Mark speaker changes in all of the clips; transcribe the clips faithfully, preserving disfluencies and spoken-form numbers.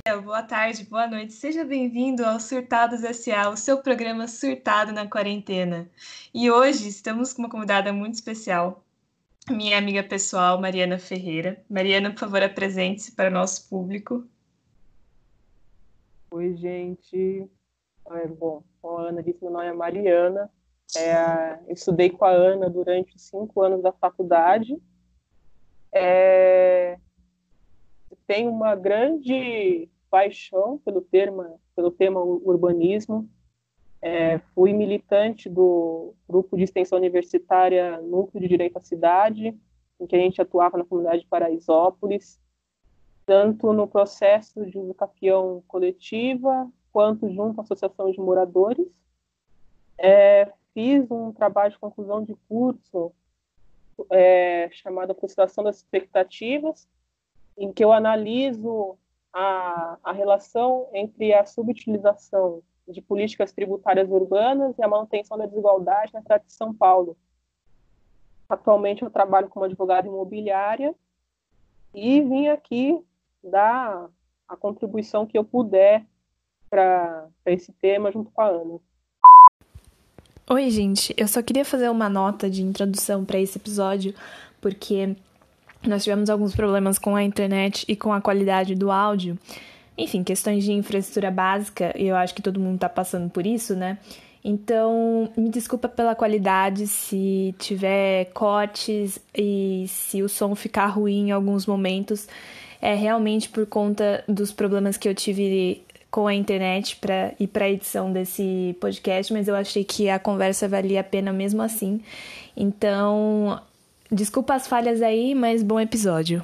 Speaker 1: boa tarde, boa noite. Seja bem-vindo ao Surtados S A, o seu programa surtado na quarentena. E hoje estamos com uma convidada muito especial, minha amiga pessoal, Mariana Ferreira. Mariana, por favor, apresente-se para o nosso público.
Speaker 2: Oi, gente. É, bom, como a Ana disse, meu nome é Mariana. É, eu estudei com a Ana durante cinco anos da faculdade. É, tenho uma grande paixão pelo tema, pelo tema urbanismo. É, fui militante do grupo de extensão universitária Núcleo de Direito à Cidade, em que a gente atuava na comunidade de Paraisópolis, tanto no processo de usucapião coletiva, quanto junto à associação de moradores. É, fiz um trabalho de conclusão de curso é, chamado Frustração das Expectativas, em que eu analiso a, a relação entre a subutilização de políticas tributárias urbanas e a manutenção da desigualdade na cidade de São Paulo. Atualmente eu trabalho como advogada imobiliária e vim aqui dar a contribuição que eu puder para esse tema junto com a Ana.
Speaker 3: Oi, gente. Eu só queria fazer uma nota de introdução para esse episódio, porque nós tivemos alguns problemas com a internet e com a qualidade do áudio. Enfim, questões de infraestrutura básica, e eu acho que todo mundo está passando por isso, né? Então, me desculpa pela qualidade se tiver cortes e se o som ficar ruim em alguns momentos. É realmente por conta dos problemas que eu tive com a internet pra, e para a edição desse podcast, mas eu achei que a conversa valia a pena mesmo assim. Então, desculpa as falhas aí, mas bom episódio.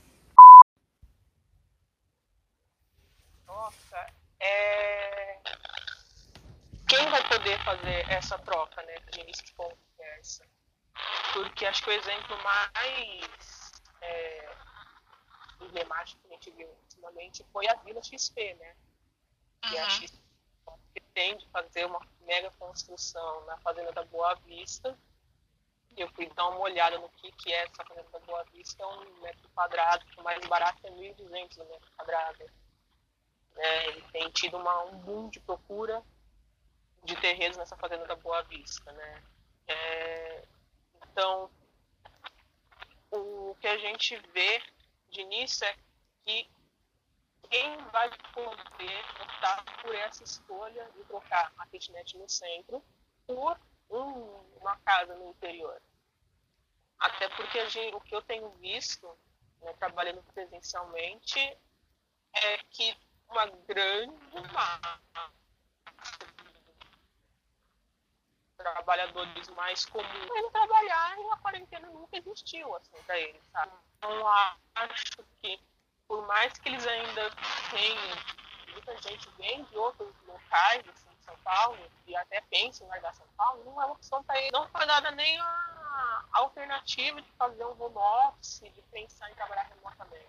Speaker 2: Nossa, é... quem vai poder fazer essa troca, né, de início de conversa? Porque acho que o exemplo mais é, emblemático que a gente viu ultimamente foi a Vila X P, né? Que a X P pretende fazer uma mega construção na Fazenda da Boa Vista. Eu fui dar uma olhada no que, que é essa Fazenda da Boa Vista, é um metro quadrado, o mais barato é mil e duzentos metros quadrados. É, ele tem tido uma, um boom de procura de terrenos nessa Fazenda da Boa Vista, né? É, então, o que a gente vê de início é que quem vai poder optar por essa escolha de trocar a kitnet no centro por um, uma casa no interior. Até porque a gente, o que eu tenho visto, né, trabalhando presencialmente, é que uma grande massa de trabalhadores mais comuns indo trabalhar e a quarentena nunca existiu assim, para eles, sabe? Então, acho que por mais que eles ainda tenham, muita gente vem de outros locais, assim, de São Paulo, e até pensa em largar São Paulo, não é uma opção para eles. Não foi dada nem a alternativa de fazer um home office, de pensar em trabalhar remotamente.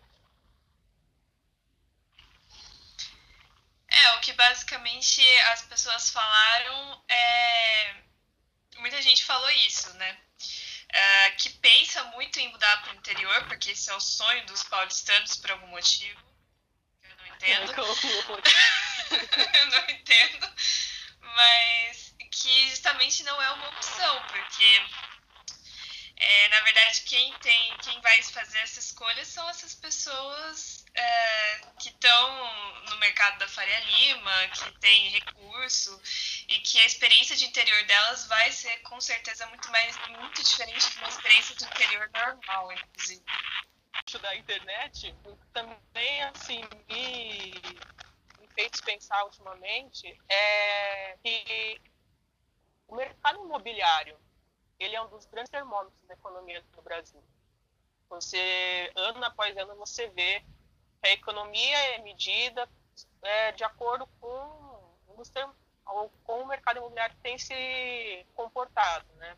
Speaker 4: É, o que basicamente as pessoas falaram é... Muita gente falou isso, né? Uh, que pensa muito em mudar para o interior, porque esse é o sonho dos paulistanos por algum motivo. Eu não entendo. Eu não entendo. Mas que justamente não é uma opção, porque é, na verdade quem tem, quem vai fazer essa escolha são essas pessoas é, que estão no mercado da Faria Lima, que têm recurso e que a experiência de interior delas vai ser com certeza muito mais muito diferente de uma experiência de interior normal, inclusive.
Speaker 2: Da internet também assim me, me fez pensar ultimamente é que o mercado imobiliário ele é um dos grandes termômetros da economia do Brasil. Você ano após ano você vê que a economia é medida é, de acordo com os termos, ou com o mercado imobiliário tem se comportado, né?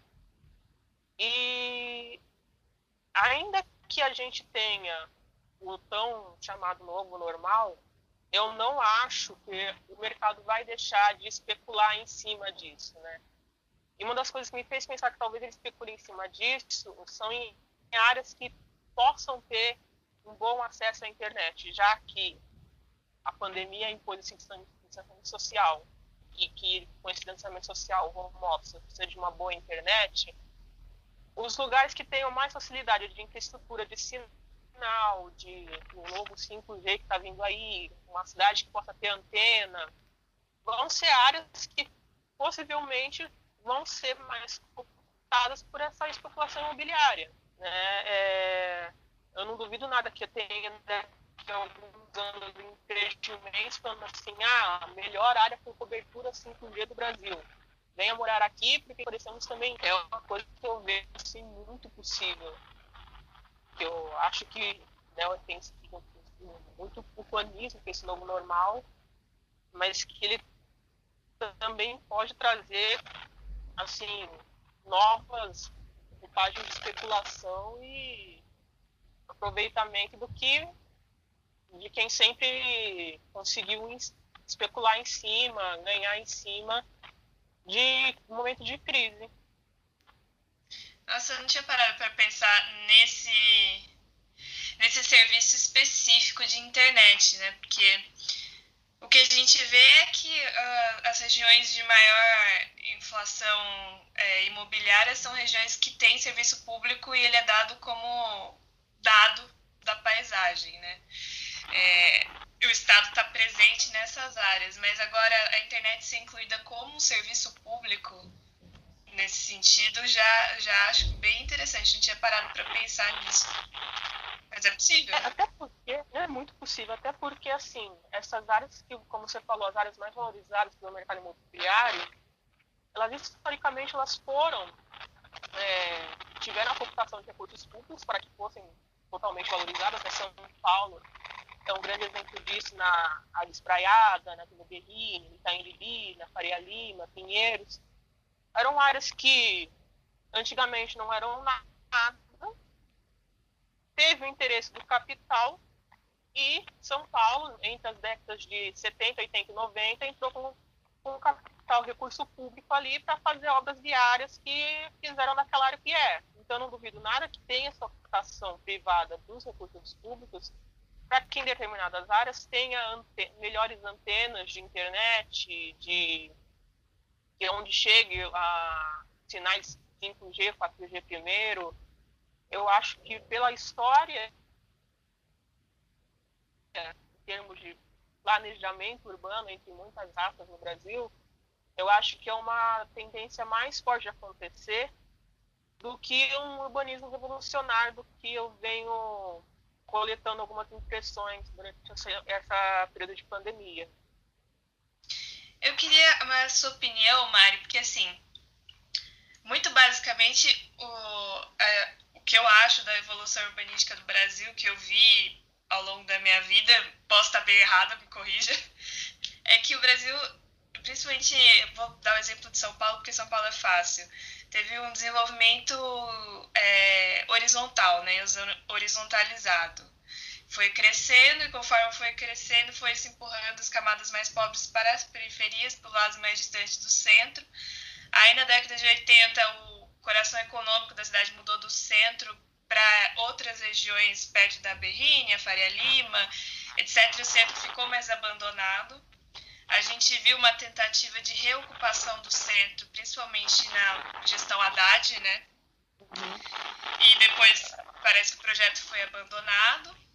Speaker 2: E ainda que a gente tenha o tão chamado novo normal, eu não acho que o mercado vai deixar de especular em cima disso, né? E uma das coisas que me fez pensar que talvez ele especule em cima disso são em áreas que possam ter um bom acesso à internet, já que a pandemia impôs esse distanciamento social e que com esse distanciamento social o home office precisa de uma boa internet, os lugares que tenham mais facilidade de infraestrutura de sinal, de um novo cinco G que está vindo aí, uma cidade que possa ter antena, vão ser áreas que possivelmente vão ser mais ocupadas por essa especulação imobiliária, né? É, eu não duvido nada que tenha daqui a alguns anos investimentos falando assim, ah, a melhor área com cobertura cinco G do Brasil. Venha morar aqui, porque parecemos também é uma coisa que eu vejo assim, muito possível. Eu acho que, né, tem muito ufanismo com esse novo normal, mas que ele também pode trazer assim, novas roupagens de especulação e aproveitamento do que de quem sempre conseguiu especular em cima, ganhar em cima de um momento de crise.
Speaker 4: Nossa, eu não tinha parado para pensar nesse, nesse serviço específico de internet, né? Porque o que a gente vê é que uh, as regiões de maior inflação é, imobiliária são regiões que têm serviço público e ele é dado como dado da paisagem, né? É, o Estado está presente nessas áreas, mas agora a internet ser incluída como um serviço público, nesse sentido, já, já acho bem interessante. Não tinha parado para pensar nisso. Mas é possível.
Speaker 2: É, até porque, é muito possível, até porque, assim, essas áreas que, como você falou, as áreas mais valorizadas do mercado imobiliário, elas historicamente elas foram, é, tiveram a computação de recursos públicos para que fossem totalmente valorizadas, né? São Paulo é um grande exemplo disso na Área Espraiada, na Vila Berrini, no Itaim Bibi, na Faria Lima, Pinheiros. Eram áreas que antigamente não eram nada, teve o interesse do capital e São Paulo, entre as décadas de setenta, oitenta e noventa, entrou com, com capital, recurso público ali para fazer obras viárias que fizeram naquela área que é. Então, não duvido nada que tenha essa ocupação privada dos recursos públicos para que em determinadas áreas tenha ante- melhores antenas de internet, de que onde chegue a sinais cinco G, quatro G primeiro. Eu acho que pela história, em termos de planejamento urbano, entre muitas aspas no Brasil, eu acho que é uma tendência mais forte de acontecer do que um urbanismo revolucionário, do que eu venho coletando algumas impressões durante essa, essa período de pandemia.
Speaker 4: Eu queria a sua opinião, Mari, porque assim, muito basicamente o, a, o que eu acho da evolução urbanística do Brasil, que eu vi ao longo da minha vida, posso estar bem errada, me corrija, é que o Brasil, principalmente, vou dar o exemplo de São Paulo, porque São Paulo é fácil, teve um desenvolvimento é, horizontal, né, horizontalizado. Foi crescendo e conforme foi crescendo, foi se empurrando as camadas mais pobres para as periferias, para o lado mais distante do centro. Aí na década de oitenta, o coração econômico da cidade mudou do centro para outras regiões perto da Berrini, a Faria Lima, etcétera. O centro ficou mais abandonado. A gente viu uma tentativa de reocupação do centro, principalmente na gestão Haddad, né? E depois parece que o projeto foi abandonado.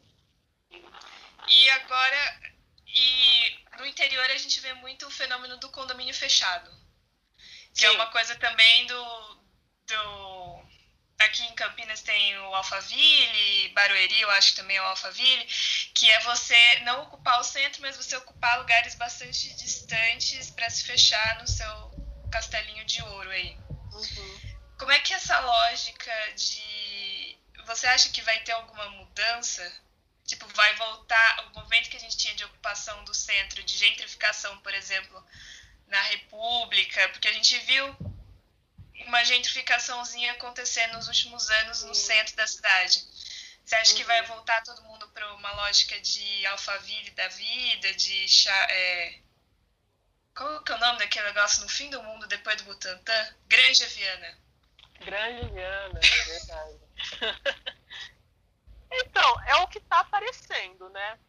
Speaker 4: E agora, e no interior a gente vê muito o fenômeno do condomínio fechado, que Sim. é uma coisa também do, do... Aqui em Campinas tem o Alphaville, Barueri eu acho que também é o Alphaville, que é você não ocupar o centro, mas você ocupar lugares bastante distantes para se fechar no seu castelinho de ouro aí. Uhum. Como é que essa lógica de... Você acha que vai ter alguma mudança? Tipo, vai voltar o movimento que a gente tinha de ocupação do centro, de gentrificação, por exemplo, na República, porque a gente viu uma gentrificaçãozinha acontecendo nos últimos anos no centro da cidade. Você acha que vai voltar todo mundo para uma lógica de Alphaville da vida, de... É... Qual que é o nome daquele negócio no fim do mundo, depois do Butantã? Granja Viana.
Speaker 2: Granja Viana, é verdade. Então, é o que está aparecendo, né?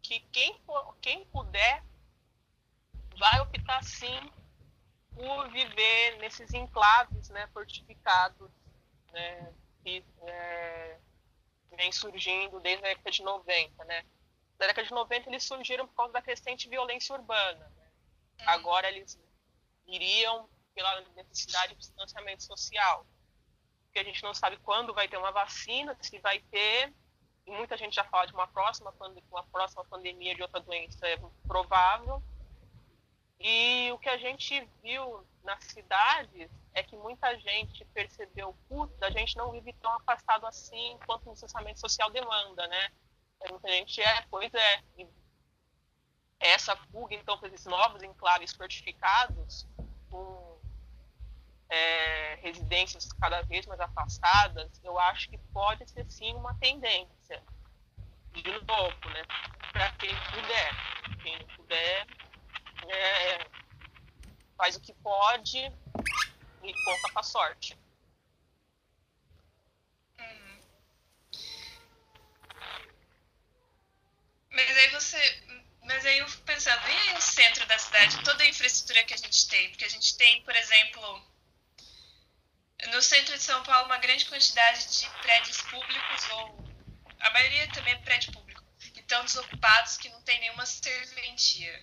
Speaker 2: que quem, for, quem puder vai optar sim por viver nesses enclaves, né, fortificados, né, que é, vem surgindo desde a década de noventa, né? Na década de noventa eles surgiram por causa da crescente violência urbana, né? Agora eles iriam pela necessidade de distanciamento social, porque a gente não sabe quando vai ter uma vacina, se vai ter, e muita gente já fala de uma próxima, uma próxima pandemia de outra doença é provável. E o que a gente viu nas cidades é que muita gente percebeu, putz, a gente não vive tão afastado assim quanto o distanciamento social demanda, né? Muita gente é, pois é, essa fuga, então, para esses novos enclaves fortificados, com é, residências cada vez mais afastadas, eu acho que pode ser, sim, uma tendência. De novo, né? Para quem puder. Quem não puder, é, faz o que pode e conta com a sorte.
Speaker 4: Uhum. Mas aí você... Mas aí eu fico pensando, e aí o centro da cidade, toda a infraestrutura que a gente tem? Porque a gente tem, por exemplo, no centro de São Paulo, uma grande quantidade de prédios públicos, ou a maioria também é prédio público, que estão desocupados, que não tem nenhuma serventia.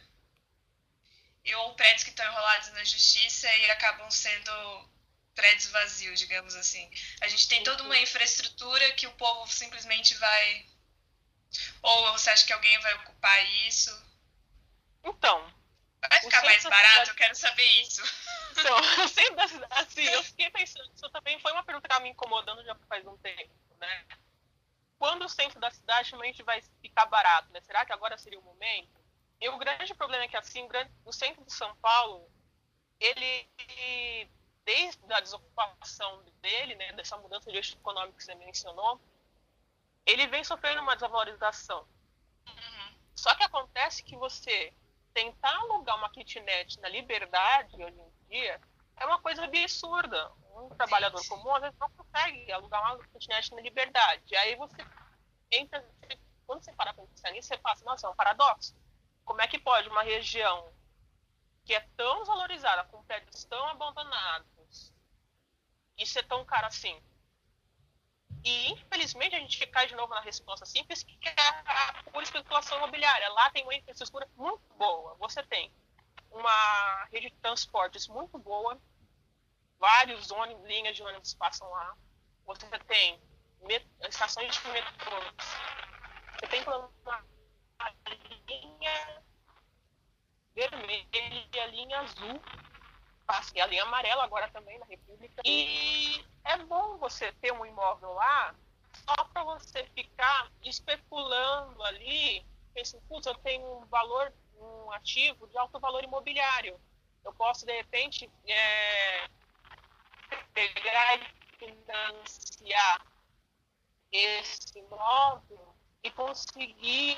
Speaker 4: Ou prédios que estão enrolados na justiça e acabam sendo prédios vazios, digamos assim. A gente tem toda uma infraestrutura que o povo simplesmente vai... Ou você acha que alguém vai ocupar isso?
Speaker 2: Então...
Speaker 4: Vai ficar mais barato? Cidade... Eu quero saber isso.
Speaker 2: Então, o centro da cidade... Assim, eu fiquei pensando... Isso também foi uma pergunta que estava me incomodando já faz um tempo, né? Quando o centro da cidade realmente vai ficar barato, né? Será que agora seria o momento? E o grande problema é que, assim, o centro de São Paulo, ele, desde a desocupação dele, né, dessa mudança de eixo econômico que você mencionou, ele vem sofrendo uma desvalorização.
Speaker 4: Uhum.
Speaker 2: Só que acontece que você tentar alugar uma kitnet na Liberdade, hoje em dia, é uma coisa absurda. Um trabalhador comum, às vezes, não consegue alugar uma kitnet na Liberdade. E aí você entra, quando você para para pensar nisso, você passa, nossa, é um paradoxo. Como é que pode uma região que é tão desvalorizada, com prédios tão abandonados, e ser tão cara assim? E, infelizmente, a gente cai de novo na resposta simples, que é a pura especulação imobiliária. Lá tem uma infraestrutura muito boa. Você tem uma rede de transportes muito boa, vários ônibus, linhas de ônibus passam lá. Você tem met- estações de metrô. Você tem uma linha vermelha e a linha azul, e a linha amarela agora também na República. E é bom você ter um imóvel lá só para você ficar especulando ali, pensando, putz, eu tenho um valor, um ativo de alto valor imobiliário. Eu posso, de repente, é, pegar e financiar esse imóvel e conseguir...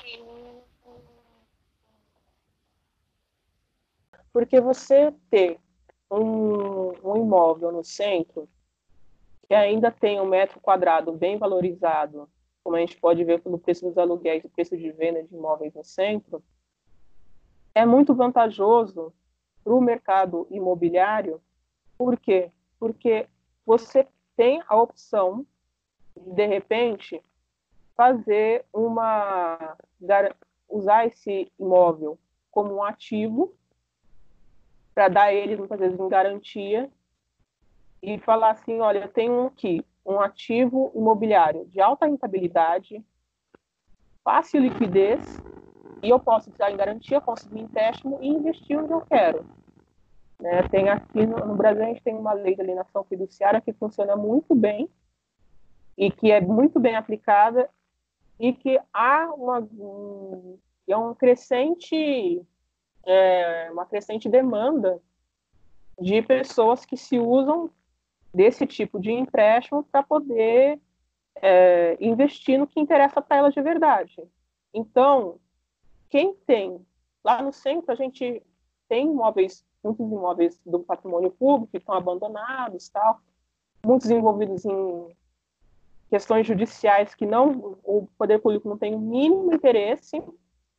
Speaker 2: Porque você ter um, um imóvel no centro que ainda tem um metro quadrado bem valorizado, como a gente pode ver pelo preço dos aluguéis e preço de venda de imóveis no centro, é muito vantajoso para o mercado imobiliário. Por quê? Porque você tem a opção de, de repente, fazer uma... usar esse imóvel como um ativo para dar ele, muitas vezes, em garantia e falar assim, olha, eu tenho aqui um ativo imobiliário de alta rentabilidade, fácil liquidez, e eu posso dar em garantia, conseguir empréstimo e investir onde eu quero. Né? Tem aqui no, no Brasil, a gente tem uma lei de alienação fiduciária que funciona muito bem e que é muito bem aplicada e que há uma, um, é um crescente, é, uma crescente demanda de pessoas que se usam desse tipo de empréstimo para poder é, investir no que interessa para elas de verdade. Então, quem tem... Lá no centro, a gente tem imóveis, muitos imóveis do patrimônio público que estão abandonados, tal, muitos envolvidos em questões judiciais que não, o poder público não tem o mínimo interesse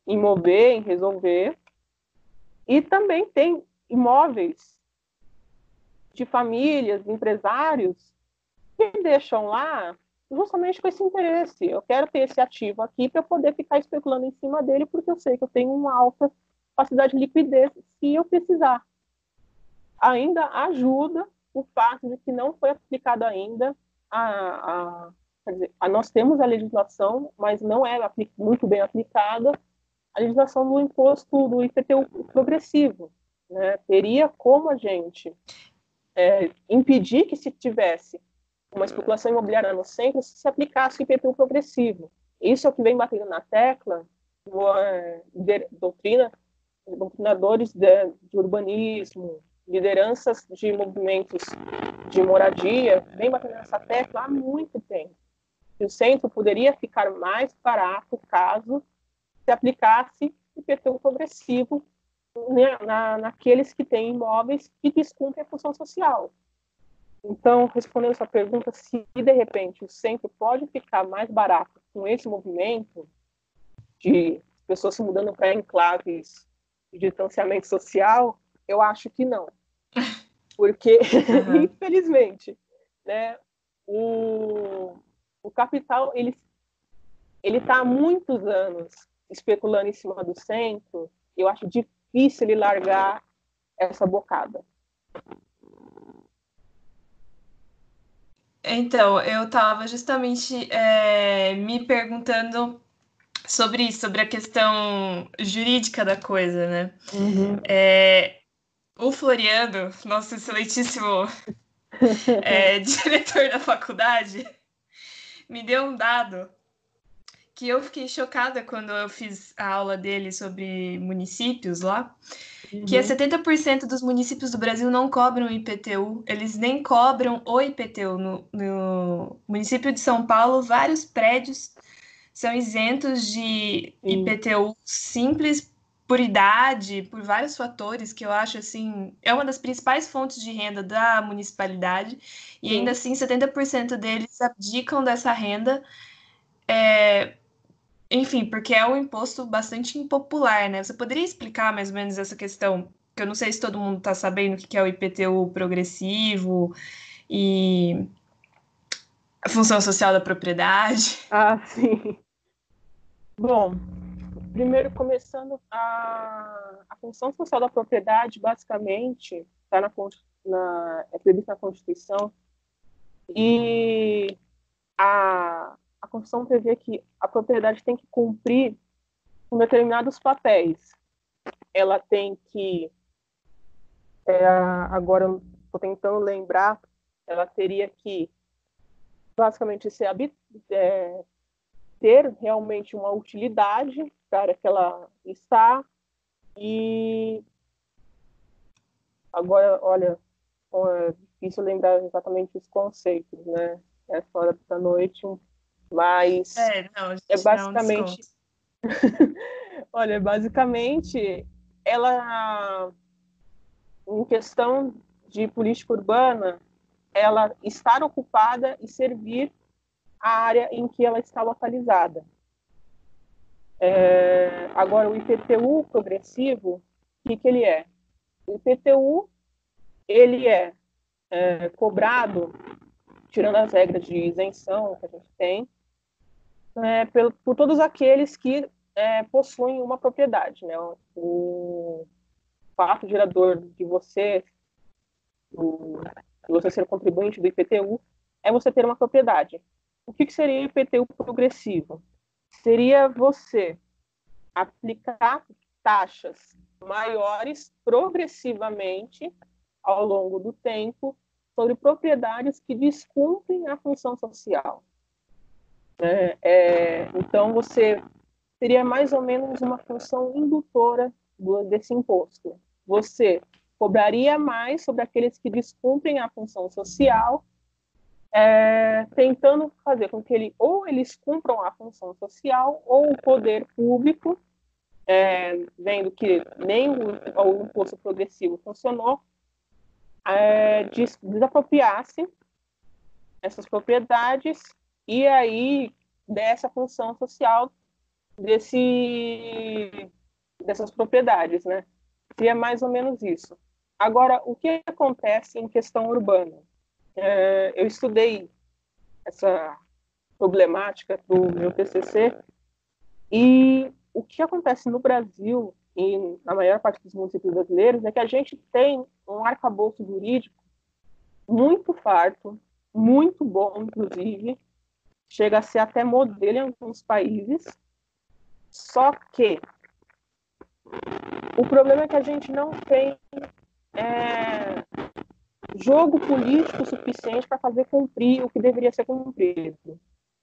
Speaker 2: em mover, em resolver. E também tem imóveis de famílias, empresários, que deixam lá justamente com esse interesse. Eu quero ter esse ativo aqui para eu poder ficar especulando em cima dele, porque eu sei que eu tenho uma alta capacidade de liquidez se eu precisar. Ainda ajuda o fato de que não foi aplicado ainda a, a, quer dizer, a nós temos a legislação, mas não é muito bem aplicada a legislação do imposto do I P T U progressivo, né? Teria como a gente é, impedir que se tivesse uma especulação imobiliária no centro se se aplicasse o I P T U progressivo. Isso é o que vem batendo na tecla de, doutrina, doutrinadores de, de urbanismo, lideranças de movimentos de moradia, vem batendo nessa tecla há muito tempo. E o centro poderia ficar mais barato caso se aplicasse o I P T U progressivo na, na, naqueles que têm imóveis que descumprem a função social. Então, respondendo essa pergunta, se de repente o centro pode ficar mais barato com esse movimento de pessoas se mudando para enclaves de distanciamento social, eu acho que não. Porque, uhum. infelizmente, né, o, o capital ele ele está há muitos anos especulando em cima do centro. Eu acho difícil ele largar essa bocada.
Speaker 1: Então, eu estava justamente é, me perguntando sobre isso, sobre a questão jurídica da coisa, né?
Speaker 2: Uhum.
Speaker 1: É, o Floriano, nosso excelentíssimo é, diretor da faculdade, me deu um dado que eu fiquei chocada quando eu fiz a aula dele sobre municípios lá, uhum. que é setenta por cento dos municípios do Brasil não cobram I P T U, eles nem cobram o I P T U. No, no município de São Paulo, vários prédios são isentos de Sim. I P T U simples por idade, por vários fatores, que eu acho, assim, é uma das principais fontes de renda da municipalidade, e Sim. ainda assim setenta por cento deles abdicam dessa renda, é, enfim, porque é um imposto bastante impopular, né? Você poderia explicar mais ou menos essa questão? Que eu não sei se todo mundo está sabendo o que é o I P T U progressivo e a função social da propriedade.
Speaker 2: Ah, sim. Bom, primeiro começando a, a função social da propriedade, basicamente, está na, na, é prevista na Constituição, e a, a Constituição prevê que a propriedade tem que cumprir com determinados papéis. Ela tem que, é, agora eu estou tentando lembrar, ela teria que basicamente ser é, ter realmente uma utilidade para que ela está, e agora, olha, é difícil lembrar exatamente os conceitos, né? É fora da noite, mas
Speaker 1: é, não,
Speaker 2: é basicamente olha, basicamente ela, em questão de política urbana, ela estar ocupada e servir a área em que ela está localizada. É, agora, o I P T U progressivo, o que, que ele é? O I P T U, ele é, é cobrado, tirando as regras de isenção que a gente tem, é, por, por todos aqueles que é, possuem uma propriedade, né? O fato gerador de você, o, de você ser contribuinte do I P T U, é você ter uma propriedade. O que, que seria o I P T U progressivo? Seria você aplicar taxas maiores progressivamente ao longo do tempo sobre propriedades que descumprem a função social. É, é, então, você teria mais ou menos uma função indutora do, desse imposto. Você cobraria mais sobre aqueles que descumprem a função social, É, tentando fazer com que ele, ou eles cumpram a função social, ou o poder público, é, vendo que nem o, o imposto progressivo funcionou, é, des, desapropriasse essas propriedades e aí dessa função social desse, dessas propriedades, né? Seria mais ou menos isso. Agora, o que acontece em questão urbana? É, eu estudei essa problemática do meu T C C e o que acontece no Brasil e na maior parte dos municípios brasileiros é que a gente tem um arcabouço jurídico muito farto, muito bom, inclusive, chega a ser até modelo em alguns países, só que o problema é que a gente não tem é, jogo político suficiente para fazer cumprir o que deveria ser cumprido.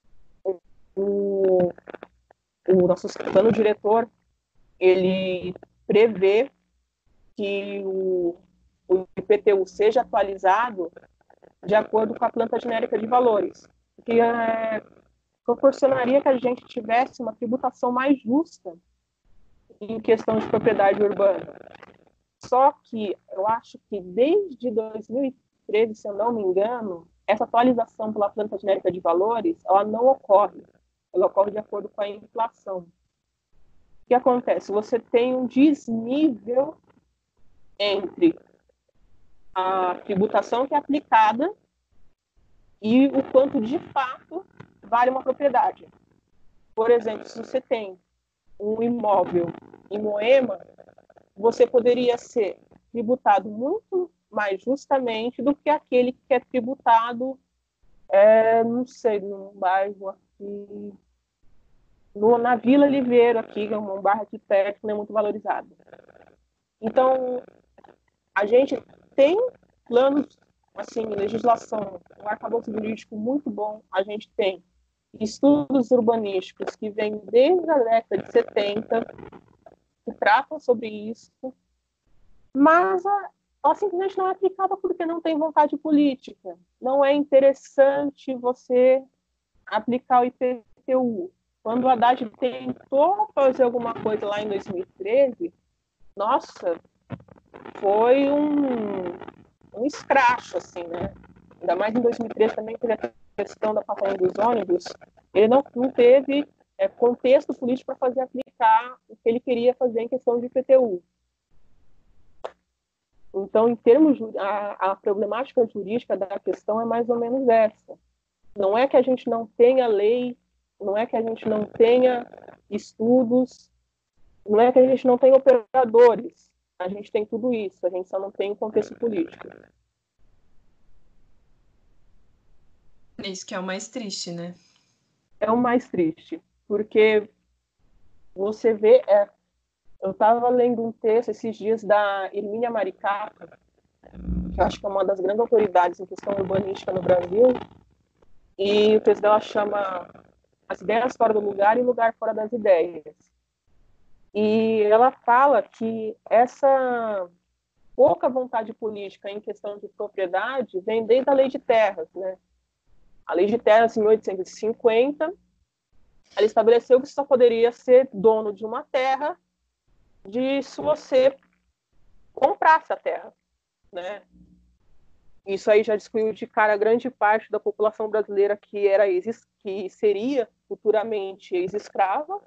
Speaker 2: O, o nosso plano diretor, ele prevê que o, o I P T U seja atualizado de acordo com a planta genérica de valores, que é, proporcionaria que a gente tivesse uma tributação mais justa em questão de propriedade urbana. Só que eu acho que desde dois mil e treze, se eu não me engano, essa atualização pela planta genérica de valores, ela não ocorre. Ela ocorre de acordo com a inflação. O que acontece? Você tem um desnível entre a tributação que é aplicada e o quanto de fato vale uma propriedade. Por exemplo, se você tem um imóvel em Moema, você poderia ser tributado muito mais justamente do que aquele que é tributado, é, não sei, num bairro aqui, no, na Vila Oliveira, aqui, que é um bairro aqui perto, que não é muito valorizado. Então, a gente tem planos, assim, legislação, um arcabouço jurídico muito bom, a gente tem estudos urbanísticos que vêm desde a década de setenta, que tratam sobre isso, mas ela simplesmente não é aplicada porque não tem vontade política. Não é interessante você aplicar o I P T U. Quando o Haddad tentou fazer alguma coisa lá em dois mil e treze, nossa, foi um, um escracho, assim, né? Ainda mais em dois mil e treze também teve a questão da passagem dos ônibus. Ele não, não teve é, contexto político para fazer aplicar o que ele queria fazer em questão de I P T U. Então, em termos, a, a problemática jurídica da questão é mais ou menos essa. Não é que a gente não tenha lei, não é que a gente não tenha estudos, não é que a gente não tenha operadores. A gente tem tudo isso, a gente só não tem o contexto político.
Speaker 1: É isso que é o mais triste, né?
Speaker 2: É o mais triste, porque você vê... É, eu estava lendo um texto esses dias da Hermínia Maricato, que eu acho que é uma das grandes autoridades em questão urbanística no Brasil, e o texto dela chama As Ideias Fora do Lugar e Lugar Fora das Ideias. E ela fala que essa pouca vontade política em questão de propriedade vem desde a Lei de Terras, né? A Lei de Terras, em mil oitocentos e cinquenta, ela estabeleceu que você só poderia ser dono de uma terra de se você comprasse a terra, né? Isso aí já excluiu de cara grande parte da população brasileira que era ex, que seria futuramente ex-escrava,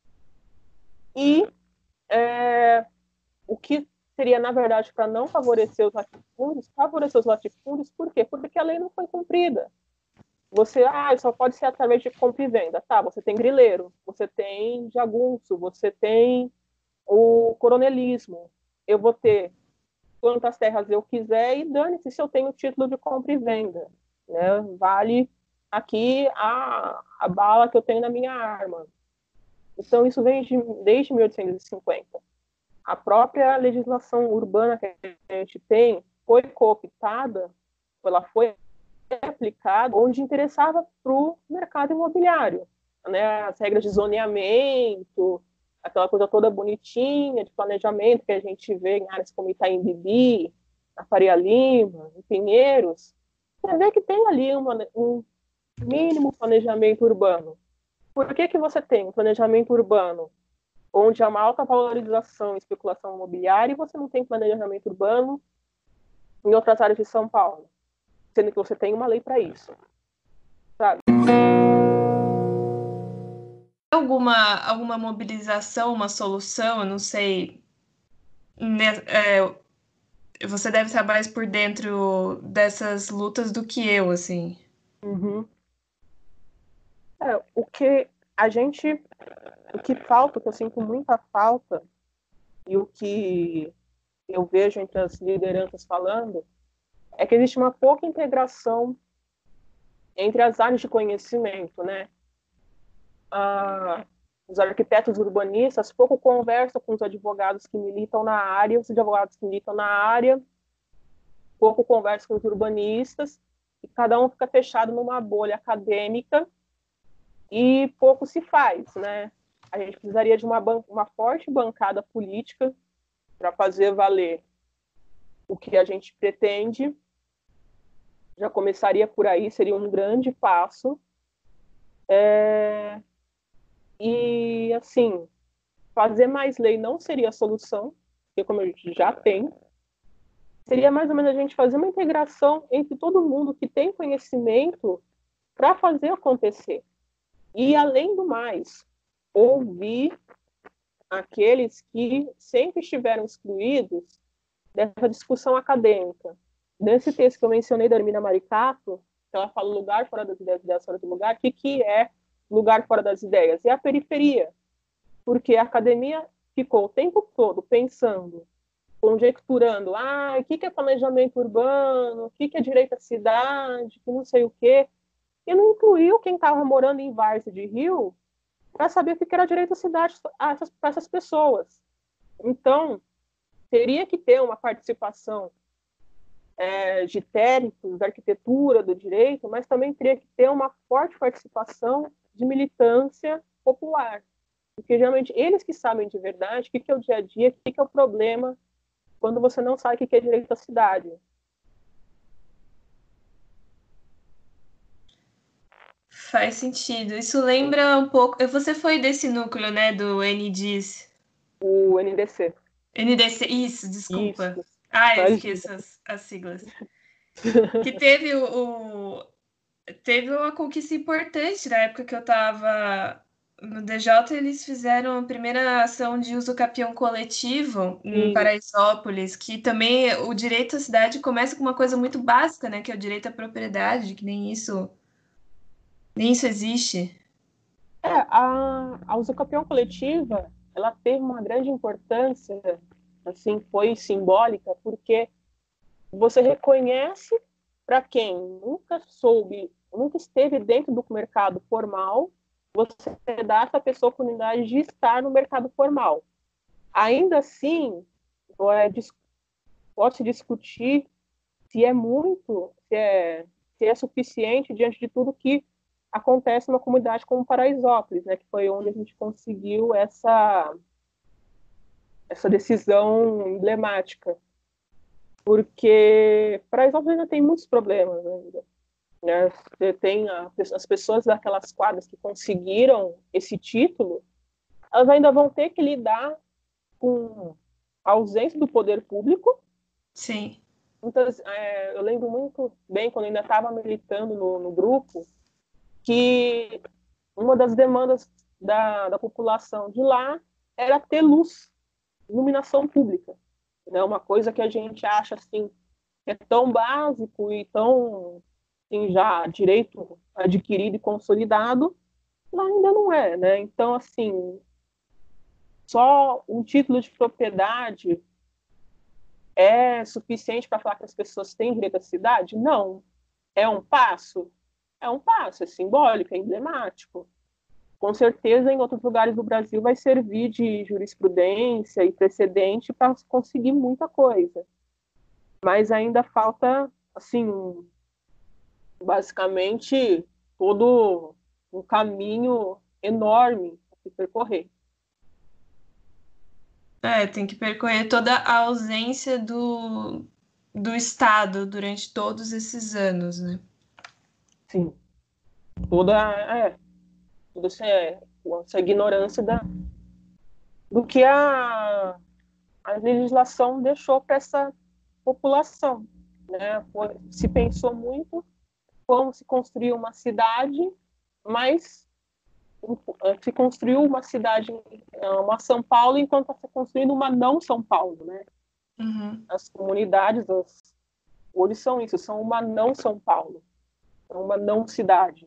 Speaker 2: e é, o que seria, na verdade, para não favorecer os latifúndios, favorecer os latifúndios, por quê? Porque a lei não foi cumprida. Você, ah, só pode ser através de compra e venda. Tá, você tem grileiro, você tem jagunço, você tem o coronelismo. Eu vou ter quantas terras eu quiser e dane-se se eu tenho o título de compra e venda. Né? Vale aqui a, a bala que eu tenho na minha arma. Então, isso vem de, desde mil oitocentos e cinquenta. A própria legislação urbana que a gente tem foi cooptada, ela foi aplicada onde interessava para o mercado imobiliário. Né? As regras de zoneamento, aquela coisa toda bonitinha de planejamento que a gente vê em áreas como Itaim Bibi, na Faria Lima, em Pinheiros, você vê que tem ali uma, um mínimo planejamento urbano. Por que que você tem um planejamento urbano onde há uma alta valorização e especulação imobiliária e você não tem planejamento urbano em outras áreas de São Paulo? Sendo que você tem uma lei para isso, sabe?
Speaker 1: alguma, alguma mobilização, uma solução? Eu não sei. Ne- é, você deve estar mais por dentro dessas lutas do que eu, assim.
Speaker 2: Uhum. É, o que a gente, o que falta, o que eu sinto muita falta, e o que eu vejo entre as lideranças falando, é que existe uma pouca integração entre as áreas de conhecimento, né? Ah, os arquitetos urbanistas pouco conversam com os advogados que militam na área, os advogados que militam na área pouco conversam com os urbanistas, e cada um fica fechado numa bolha acadêmica e pouco se faz, né? A gente precisaria de uma, uma forte bancada política para fazer valer o que a gente pretende. Já começaria por aí, seria um grande passo. É... E, assim, fazer mais lei não seria a solução, porque como a gente já tem, seria mais ou menos a gente fazer uma integração entre todo mundo que tem conhecimento para fazer acontecer. E, além do mais, ouvir aqueles que sempre estiveram excluídos dessa discussão acadêmica. Nesse texto que eu mencionei da Hermínia Maricato, ela fala lugar fora das ideias, ideias fora do lugar. O que, que é lugar fora das ideias? É a periferia, porque a academia ficou o tempo todo pensando, conjecturando, ah, o que, que é planejamento urbano, o que, que é direito à cidade, que não sei o quê, e não incluiu quem estava morando em Várzea de Rio para saber o que era direito à cidade para essas pessoas. Então, teria que ter uma participação é, de técnicos da arquitetura, do direito, mas também teria que ter uma forte participação de militância popular. Porque, geralmente, eles que sabem de verdade o que, que é o dia a dia, o que, que é o problema, quando você não sabe o que é direito à cidade.
Speaker 1: Faz sentido. Isso lembra um pouco. Você foi desse núcleo, né, do N D S?
Speaker 2: O N D C.
Speaker 1: N D C, isso, desculpa.
Speaker 2: Isso.
Speaker 1: Ah, eu
Speaker 2: Imagina.
Speaker 1: esqueço as, as siglas. Que teve o, o- teve uma conquista importante na época que eu estava no D J, eles fizeram a primeira ação de uso capião coletivo em
Speaker 2: Sim.
Speaker 1: Paraisópolis, que também o direito à cidade começa com uma coisa muito básica, né, que é o direito à propriedade, que nem isso, nem isso existe.
Speaker 2: É, a, a usucapião coletiva, ela teve uma grande importância, assim, foi simbólica, porque você reconhece para quem nunca soube, nunca esteve dentro do mercado formal, você dá a essa pessoa a oportunidade de estar no mercado formal. Ainda assim, é, pode-se discutir se é muito, se é, se é suficiente diante de tudo que acontece numa comunidade como Paraisópolis, né, que foi onde a gente conseguiu essa, essa decisão emblemática. Porque Paraisópolis ainda tem muitos problemas ainda. Né? Você tem a, as pessoas daquelas quadras que conseguiram esse título, elas ainda vão ter que lidar com a ausência do poder público.
Speaker 1: Sim.
Speaker 2: Então, é, eu lembro muito bem, quando eu ainda estava militando no, no grupo, que uma das demandas da, da população de lá era ter luz, iluminação pública. Né? Uma coisa que a gente acha assim, que é tão básico e tão assim, já direito adquirido e consolidado, lá ainda não é. Né? Então, assim, só um título de propriedade é suficiente para falar que as pessoas têm direito à cidade? Não. É um passo? É um passo, é simbólico, é emblemático. Com certeza, em outros lugares do Brasil vai servir de jurisprudência e precedente para conseguir muita coisa. Mas ainda falta, assim, basicamente, todo um caminho enorme a se percorrer.
Speaker 1: É, tem que percorrer toda a ausência do, do Estado durante todos esses anos, né?
Speaker 2: Sim. Toda, é, toda essa, essa ignorância da, do que a, a legislação deixou para essa população. Né? Se pensou muito como se construir uma cidade, mas se construiu uma cidade, uma São Paulo, enquanto está se construindo uma não São Paulo, né?
Speaker 1: Uhum.
Speaker 2: As comunidades, as, hoje são isso, são uma não São Paulo, são uma não cidade.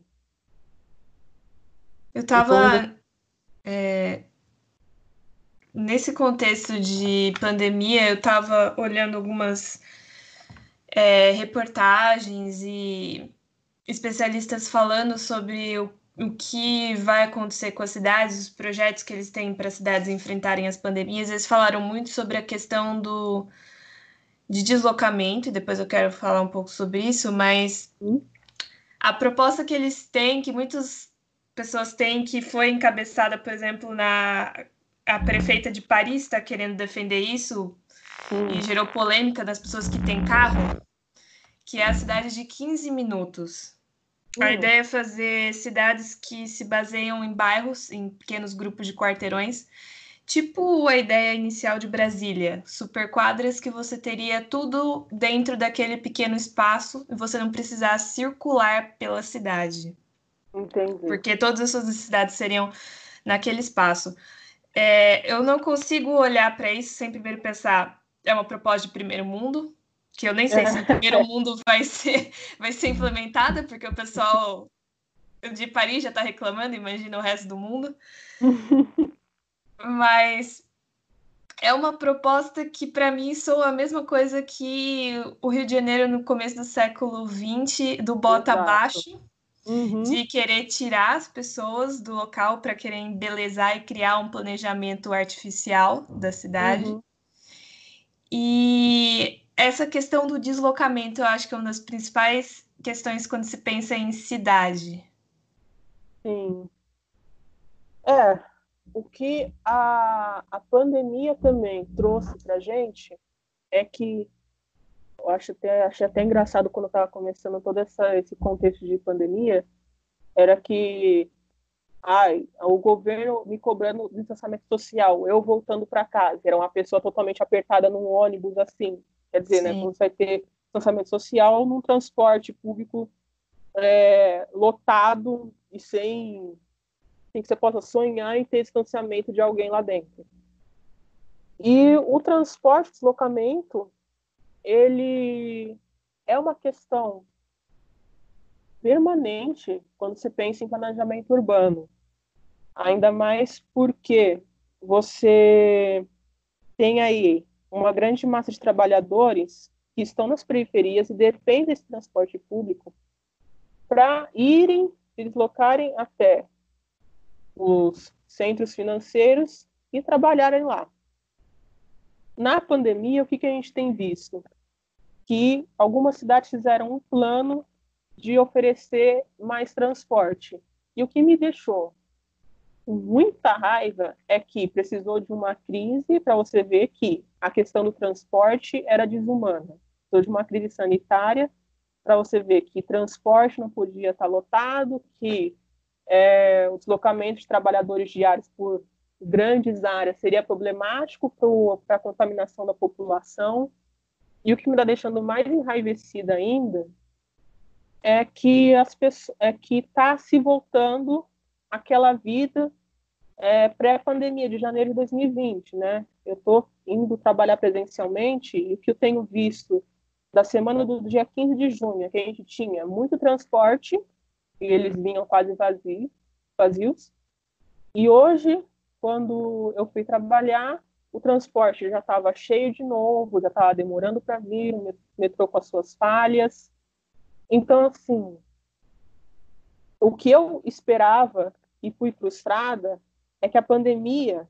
Speaker 1: Eu estava
Speaker 2: Então,
Speaker 1: é, nesse contexto de pandemia, eu estava olhando algumas é, reportagens e especialistas falando sobre o, o que vai acontecer com as cidades, os projetos que eles têm para as cidades enfrentarem as pandemias. Eles falaram muito sobre a questão do, de deslocamento, e depois eu quero falar um pouco sobre isso, mas
Speaker 2: hum,
Speaker 1: a proposta que eles têm, que muitas pessoas têm, que foi encabeçada, por exemplo, na a prefeita de Paris está querendo defender isso
Speaker 2: hum,
Speaker 1: e gerou polêmica das pessoas que têm carro, que é a cidade de quinze minutos. A
Speaker 2: hum,
Speaker 1: ideia é fazer cidades que se baseiam em bairros, em pequenos grupos de quarteirões, tipo a ideia inicial de Brasília, superquadras que você teria tudo dentro daquele pequeno espaço e você não precisar circular pela cidade,
Speaker 2: entendi.
Speaker 1: porque todas as suas necessidades seriam naquele espaço. É, eu não consigo olhar para isso sem primeiro pensar, é uma proposta de primeiro mundo, que eu nem sei se no primeiro mundo vai ser, vai ser implementada, porque o pessoal de Paris já está reclamando, imagina o resto do mundo. Mas é uma proposta que, para mim, soa a mesma coisa que o Rio de Janeiro no começo do século vinte, do bota
Speaker 2: Exato.
Speaker 1: abaixo,
Speaker 2: Uhum,
Speaker 1: de querer tirar as pessoas do local para querer embelezar e criar um planejamento artificial da cidade.
Speaker 2: uhum,
Speaker 1: E essa questão do deslocamento, eu acho que é uma das principais questões quando se pensa em cidade.
Speaker 2: sim. É, o que a, a pandemia também trouxe para a gente é que eu acho até, achei até engraçado quando eu estava começando todo essa, esse contexto de pandemia, era que ai, o governo me cobrando distanciamento social, eu voltando para casa, era uma pessoa totalmente apertada num ônibus, assim, quer dizer, né,
Speaker 1: Sim.
Speaker 2: como você vai ter distanciamento social num transporte público é, lotado e sem, sem que você possa sonhar em ter distanciamento de alguém lá dentro. E o transporte, deslocamento, ele é uma questão permanente quando se pensa em planejamento urbano. Ainda mais porque você tem aí uma grande massa de trabalhadores que estão nas periferias e dependem desse transporte público para irem, se deslocarem até os centros financeiros e trabalharem lá. Na pandemia, o que, que a gente tem visto? Que algumas cidades fizeram um plano de oferecer mais transporte. E o que me deixou com muita raiva é que precisou de uma crise para você ver que a questão do transporte era desumana. Precisou de uma crise sanitária para você ver que transporte não podia estar lotado, que é, o deslocamento de trabalhadores diários por grandes áreas seria problemático para a contaminação da população. E o que me está deixando mais enraivecida ainda é que as pessoas, é que está se voltando aquela vida é, pré-pandemia de janeiro de dois mil e vinte, né? Eu estou indo trabalhar presencialmente e o que eu tenho visto da semana do dia quinze de junho, que a gente tinha muito transporte e eles vinham quase vazios, vazios. E hoje, quando eu fui trabalhar, o transporte já estava cheio de novo, já estava demorando para vir, o metrô com as suas falhas. Então, assim, o que eu esperava e fui frustrada é que a pandemia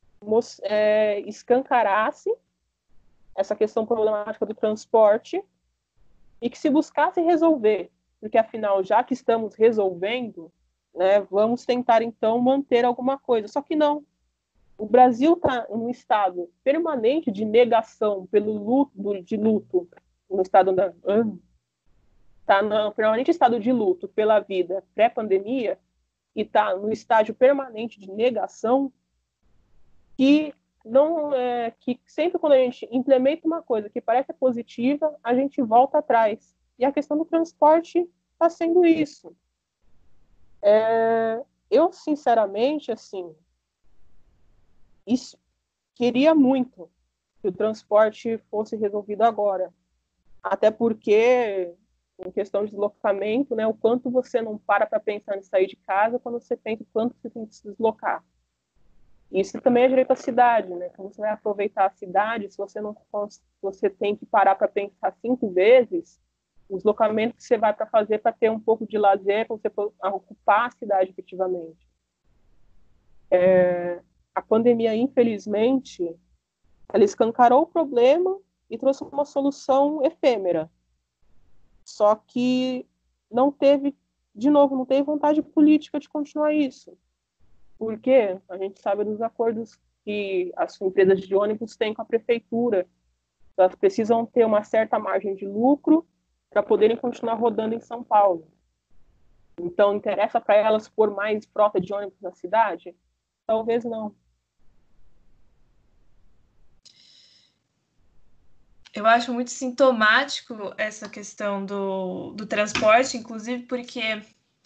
Speaker 2: é, escancarasse essa questão problemática do transporte e que se buscasse resolver, porque afinal, já que estamos resolvendo, né, vamos tentar então manter alguma coisa. Só que não. O Brasil está em um estado permanente de negação pelo luto, de luto, no estado da está no permanente estado de luto pela vida pré-pandemia e está no estágio permanente de negação, que não é, que sempre quando a gente implementa uma coisa que parece positiva, a gente volta atrás. E a questão do transporte está sendo isso. É, eu eu, sinceramente, assim, isso, queria muito que o transporte fosse resolvido agora. Até porque, em questão de deslocamento, né, o quanto você não para para pensar em sair de casa quando você pensa o quanto você tem que se deslocar. Isso também é direito à cidade, né? Como você vai aproveitar a cidade, se você não se você tem que parar para pensar cinco vezes o deslocamento que você vai para fazer para ter um pouco de lazer, para você ocupar a cidade efetivamente. É, a pandemia, infelizmente, ela escancarou o problema e trouxe uma solução efêmera. Só que não teve, de novo, não teve vontade política de continuar isso. Porque a gente sabe dos acordos que as empresas de ônibus têm com a prefeitura. Elas precisam ter uma certa margem de lucro para poderem continuar rodando em São Paulo. Então, interessa para elas pôr mais frota de ônibus na cidade? Talvez não.
Speaker 1: Eu acho muito sintomático essa questão do, do transporte, inclusive porque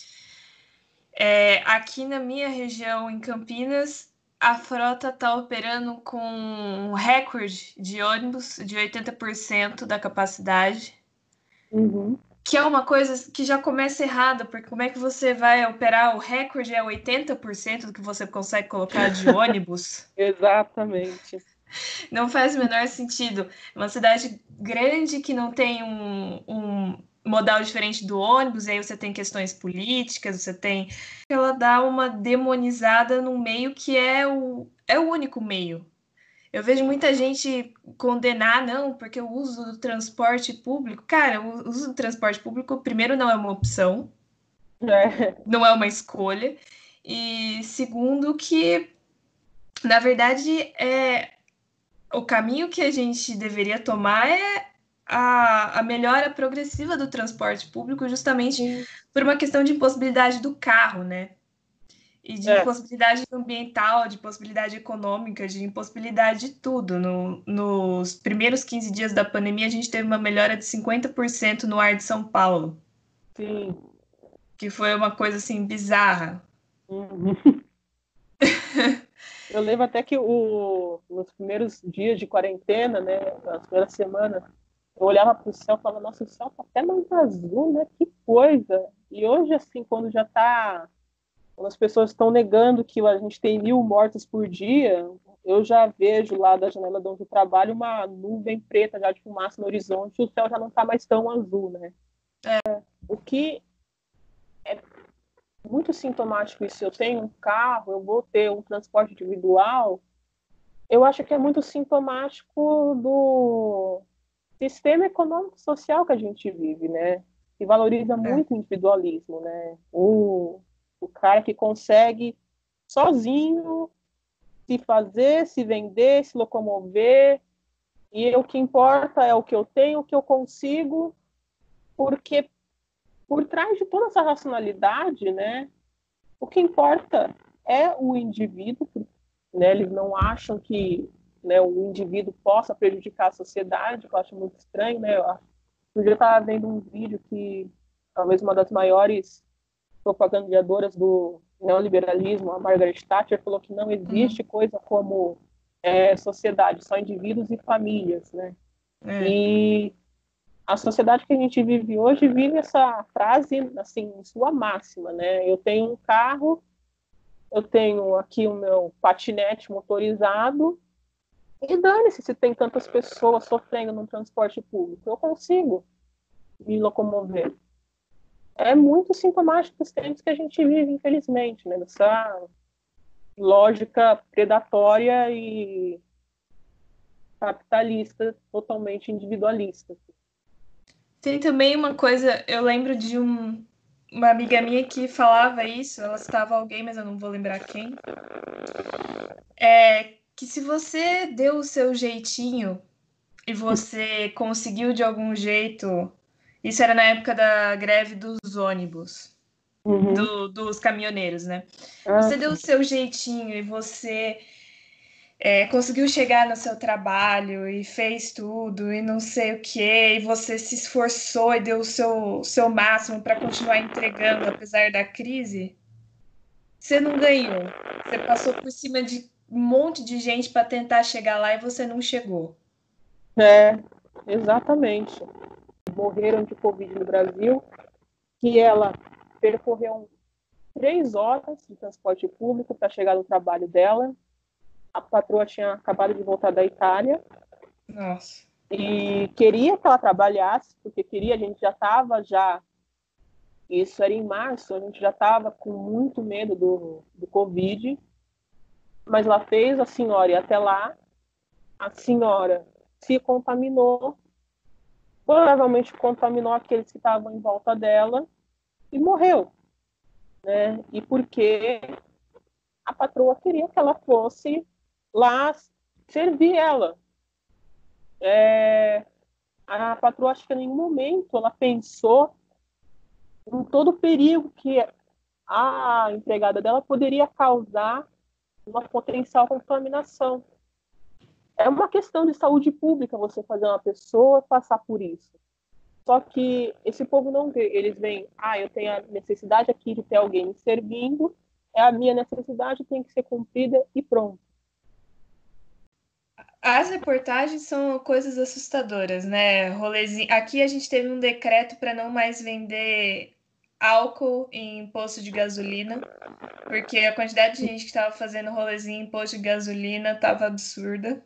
Speaker 1: é, aqui na minha região, em Campinas, a frota está operando com um recorde de ônibus de oitenta por cento da capacidade,
Speaker 2: uhum.
Speaker 1: que é uma coisa que já começa errada, porque como é que você vai operar? O recorde é oitenta por cento do que você consegue colocar de ônibus?
Speaker 2: Exatamente.
Speaker 1: Não faz o menor sentido. Uma cidade grande que não tem um, um modal diferente do ônibus, e aí você tem questões políticas, você tem... Ela dá uma demonizada num meio que é o, é o único meio. Eu vejo muita gente condenar, não, porque o uso do transporte público... Cara, o uso do transporte público, primeiro, não é uma opção,
Speaker 2: é.
Speaker 1: não é uma escolha, e segundo que, na verdade, é... o caminho que a gente deveria tomar é a, a melhora progressiva do transporte público, justamente Sim. por uma questão de impossibilidade do carro, né? E de é. impossibilidade ambiental, de possibilidade econômica, de impossibilidade de tudo. No, nos primeiros quinze dias da pandemia, a gente teve uma melhora de cinquenta por cento no ar de São Paulo.
Speaker 2: Sim.
Speaker 1: Que foi uma coisa, assim, bizarra.
Speaker 2: Uhum. Eu lembro até que o, nos primeiros dias de quarentena, né, nas primeiras semanas, eu olhava para o céu e falava, nossa, o céu tá até mais azul, né? Que coisa! E hoje, assim, quando já tá... Quando as pessoas estão negando que a gente tem mil mortes por dia, eu já vejo lá da janela de onde eu trabalho uma nuvem preta já de fumaça no horizonte, e o céu já não está mais tão azul, né? É, o que é muito sintomático isso. Eu tenho um carro, eu vou ter um transporte individual, eu acho que é muito sintomático do sistema econômico social que a gente vive, né? Que valoriza muito é. o individualismo, né? O, o cara que consegue sozinho se fazer, se vender, se locomover, e o que importa é o que eu tenho, o que eu consigo, porque por trás de toda essa racionalidade, né, o que importa é o indivíduo, né, eles não acham que, né, o indivíduo possa prejudicar a sociedade, eu acho muito estranho, né, eu já estava vendo um vídeo que talvez uma das maiores propagandeadoras do neoliberalismo, a Margaret Thatcher, falou que não existe uhum. coisa como é, sociedade, só indivíduos e famílias, né, é. E a sociedade que a gente vive hoje vive essa frase, assim, em sua máxima, né? Eu tenho um carro, eu tenho aqui o meu patinete motorizado, e dane-se se tem tantas pessoas sofrendo no transporte público. Eu consigo me locomover. É muito sintomático dos tempos que a gente vive, infelizmente, né? Dessa lógica predatória e capitalista, totalmente individualista.
Speaker 1: Tem também uma coisa, eu lembro de um, uma amiga minha que falava isso, ela citava alguém, mas eu não vou lembrar quem, é que se você deu o seu jeitinho e você conseguiu de algum jeito, isso era na época da greve dos ônibus, uhum. do, dos caminhoneiros, né? Ah. Você deu o seu jeitinho e você... É, conseguiu chegar no seu trabalho e fez tudo e não sei o que, e você se esforçou e deu o seu, seu máximo para continuar entregando apesar da crise, você não ganhou. Você passou por cima de um monte de gente para tentar chegar lá e você não chegou.
Speaker 2: É, exatamente. Morreram de Covid no Brasil, que ela percorreu três horas de transporte público para chegar no trabalho dela. A patroa tinha acabado de voltar da Itália.
Speaker 1: Nossa.
Speaker 2: E queria que ela trabalhasse, porque queria, a gente já estava já, isso era em março, a gente já estava com muito medo do, do Covid, mas ela fez a senhora ir até lá, a senhora se contaminou, provavelmente contaminou aqueles que estavam em volta dela e morreu, né? E porque a patroa queria que ela fosse lá servir ela. É, a patroa, acho que em nenhum momento ela pensou em todo o perigo que a empregada dela poderia causar uma potencial contaminação. É uma questão de saúde pública você fazer uma pessoa passar por isso. Só que esse povo não vê. Eles veem, ah, eu tenho a necessidade aqui de ter alguém me servindo, é a minha necessidade, tem que ser cumprida e pronto.
Speaker 1: As reportagens são coisas assustadoras, né? Rolezinho. Aqui a gente teve um decreto para não mais vender álcool em posto de gasolina, porque a quantidade de gente que estava fazendo rolezinho em posto de gasolina estava absurda.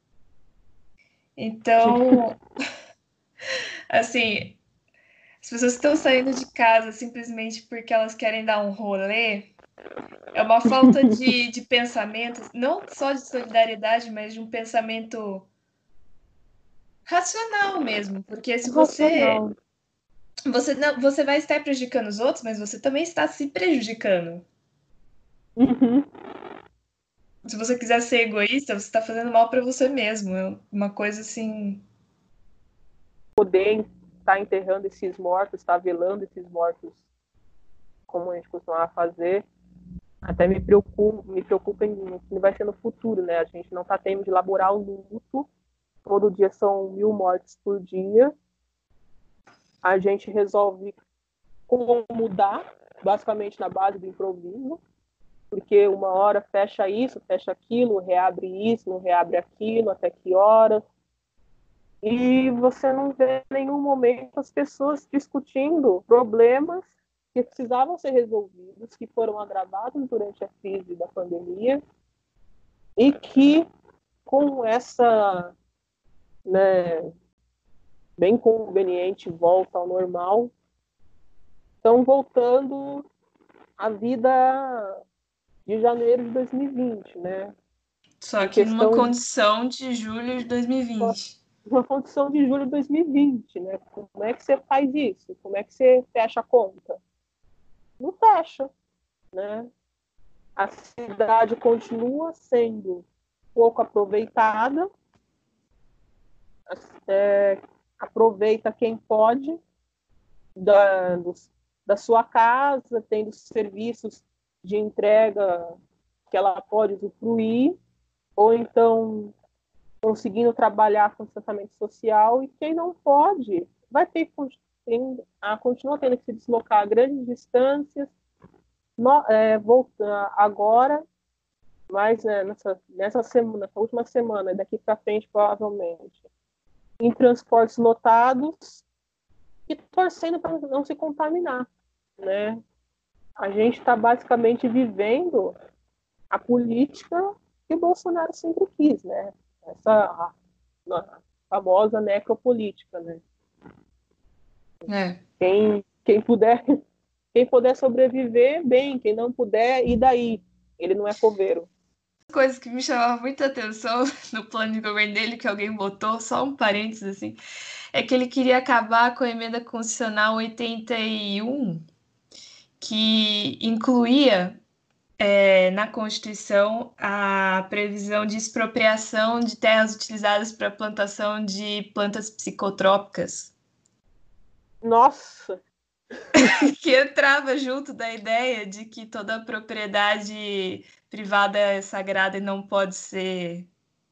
Speaker 1: Então, assim, as pessoas estão saindo de casa simplesmente porque elas querem dar um rolê. É uma falta de, de pensamento, não só de solidariedade, mas de um pensamento racional mesmo. Porque se você,
Speaker 2: Racional.
Speaker 1: você, não, você vai estar prejudicando os outros, mas você também está se prejudicando.
Speaker 2: Uhum.
Speaker 1: Se você quiser ser egoísta, você está fazendo mal para você mesmo. É uma coisa assim.
Speaker 2: Poder estar enterrando esses mortos, estar velando esses mortos, como a gente costumava fazer, até me preocupa, me preocupa em que vai ser no futuro, né? A gente não está tendo de elaborar o luto. Todo dia são mil mortes por dia. A gente resolve como mudar, basicamente na base do improviso, porque uma hora fecha isso, fecha aquilo, reabre isso, não reabre aquilo, até que horas. E você não vê em nenhum momento as pessoas discutindo problemas que precisavam ser resolvidos, que foram agravados durante a crise da pandemia e que, com essa, né, bem conveniente volta ao normal, estão voltando à vida de janeiro de dois mil e vinte, né?
Speaker 1: Só
Speaker 2: Em
Speaker 1: que numa
Speaker 2: questão
Speaker 1: condição de julho de dois mil e vinte.
Speaker 2: uma condição de julho de dois mil e vinte, né? Como é que você faz isso? Como é que você fecha a conta? Não fecha, né? A cidade continua sendo pouco aproveitada, é, aproveita quem pode da, dos, da sua casa, tendo serviços de entrega que ela pode usufruir, ou então conseguindo trabalhar com tratamento social, e quem não pode vai ter que a, continua tendo que se deslocar a grandes distâncias, no, é, voltar agora, mas né, nessa, nessa, semana, nessa última semana, daqui para frente, provavelmente, em transportes lotados e torcendo para não se contaminar, né? A gente está basicamente vivendo a política que o Bolsonaro sempre quis, né? Essa a famosa necropolítica, né?
Speaker 1: É.
Speaker 2: Quem, quem puder quem puder sobreviver, bem. Quem não puder, e daí? Ele não é coveiro.
Speaker 1: Coisa que me chamava muita atenção no plano de governo dele, que alguém botou, só um parênteses assim, é que ele queria acabar com a emenda constitucional oitenta e um, que incluía É, na Constituição a previsão de expropriação de terras utilizadas para plantação de plantas psicotrópicas.
Speaker 2: Nossa!
Speaker 1: Que entrava junto da ideia de que toda propriedade privada é sagrada e não pode ser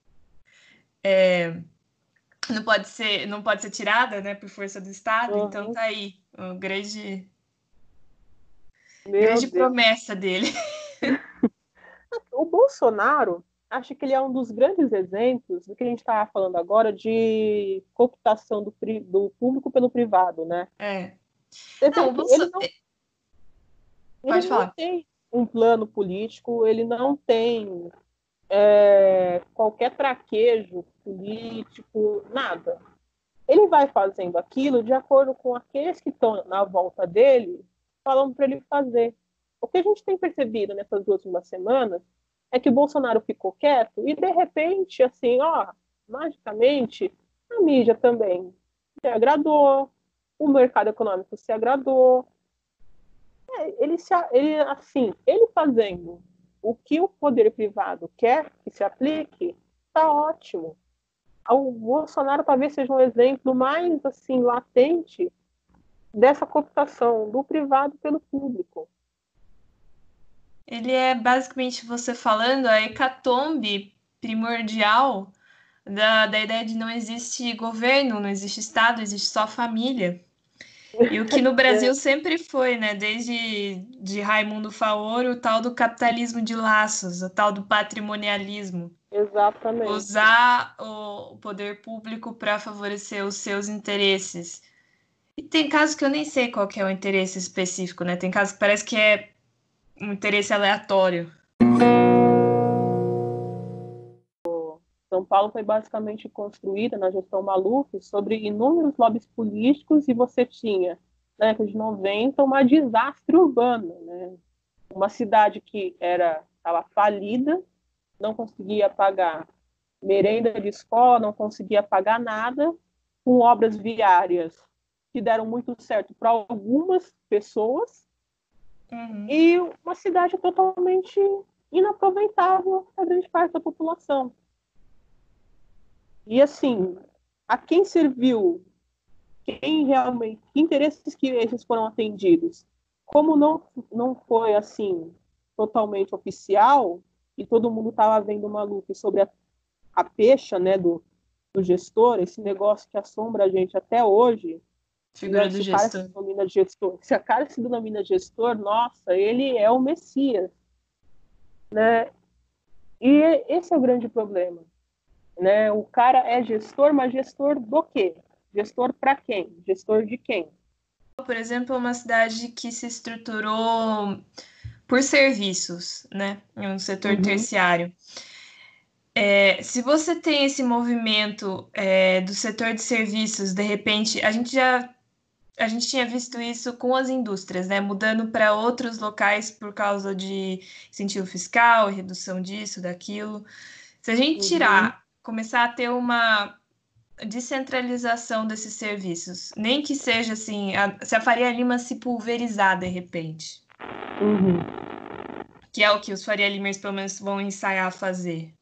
Speaker 1: é, não pode ser não pode ser tirada, né, por força do Estado.
Speaker 2: Uhum.
Speaker 1: Então tá aí, uma grande
Speaker 2: Meu
Speaker 1: grande
Speaker 2: Deus.
Speaker 1: promessa dele.
Speaker 2: O Bolsonaro, acho que ele é um dos grandes exemplos do que a gente estava falando agora de cooptação do, do público pelo privado, né?
Speaker 1: É.
Speaker 2: Você
Speaker 1: Não,
Speaker 2: vê
Speaker 1: o
Speaker 2: que
Speaker 1: Bolso...
Speaker 2: ele não, ele
Speaker 1: Pode
Speaker 2: não
Speaker 1: falar.
Speaker 2: tem um plano político, ele não tem é, qualquer traquejo político, nada. Ele vai fazendo aquilo de acordo com aqueles que estão na volta dele, falando para ele fazer. O que a gente tem percebido nessas últimas semanas é que o Bolsonaro ficou quieto e, de repente, assim, ó, magicamente, a mídia também se agradou, o mercado econômico se agradou. É, ele, se, ele, assim, ele fazendo o que o poder privado quer que se aplique, está ótimo. O Bolsonaro talvez seja um exemplo mais assim latente dessa cooptação do privado pelo público.
Speaker 1: Ele é basicamente você falando a hecatombe primordial da, da ideia de não existe governo, não existe Estado, existe só família. E o que no Brasil
Speaker 2: É,
Speaker 1: sempre foi, né? Desde de Raimundo Faoro, o tal do capitalismo de laços, o tal do patrimonialismo.
Speaker 2: exatamente.
Speaker 1: Usar o poder público para favorecer os seus interesses. E tem casos que eu nem sei qual que é o interesse específico, né? Tem casos que parece que é um interesse aleatório.
Speaker 2: São Paulo foi basicamente construída na gestão Maluf sobre inúmeros lobbies políticos e você tinha, na década de noventa, uma desastre urbano, né? Uma cidade que era estava falida, não conseguia pagar merenda de escola, não conseguia pagar nada, com obras viárias que deram muito certo para algumas pessoas,
Speaker 1: Uhum.
Speaker 2: e uma cidade totalmente inaproveitável para grande parte da população. E assim, a quem serviu, quem realmente, que interesses que esses foram atendidos? Como não, não foi assim totalmente oficial e todo mundo estava vendo uma luta sobre a, a pecha, né, do, do gestor, esse negócio que assombra a gente até hoje,
Speaker 1: Figura
Speaker 2: né,
Speaker 1: do
Speaker 2: se o cara se
Speaker 1: gestor.
Speaker 2: denomina gestor, se a cara se denomina gestor, nossa, ele é o Messias, né? E esse é o grande problema, né? O cara é gestor, mas gestor do quê? Gestor para quem? Gestor de quem?
Speaker 1: Por exemplo, é uma cidade que se estruturou por serviços, né? Em um setor
Speaker 2: Uhum.
Speaker 1: terciário. É, se você tem esse movimento é, do setor de serviços, de repente, a gente já a gente tinha visto isso com as indústrias, né? Mudando para outros locais por causa de incentivo fiscal, redução disso, daquilo. Se a gente
Speaker 2: Uhum.
Speaker 1: tirar, começar a ter uma descentralização desses serviços, nem que seja assim, a, se a Faria Lima se pulverizar de repente,
Speaker 2: Uhum.
Speaker 1: que é o que os Faria Limers pelo menos vão ensaiar a fazer.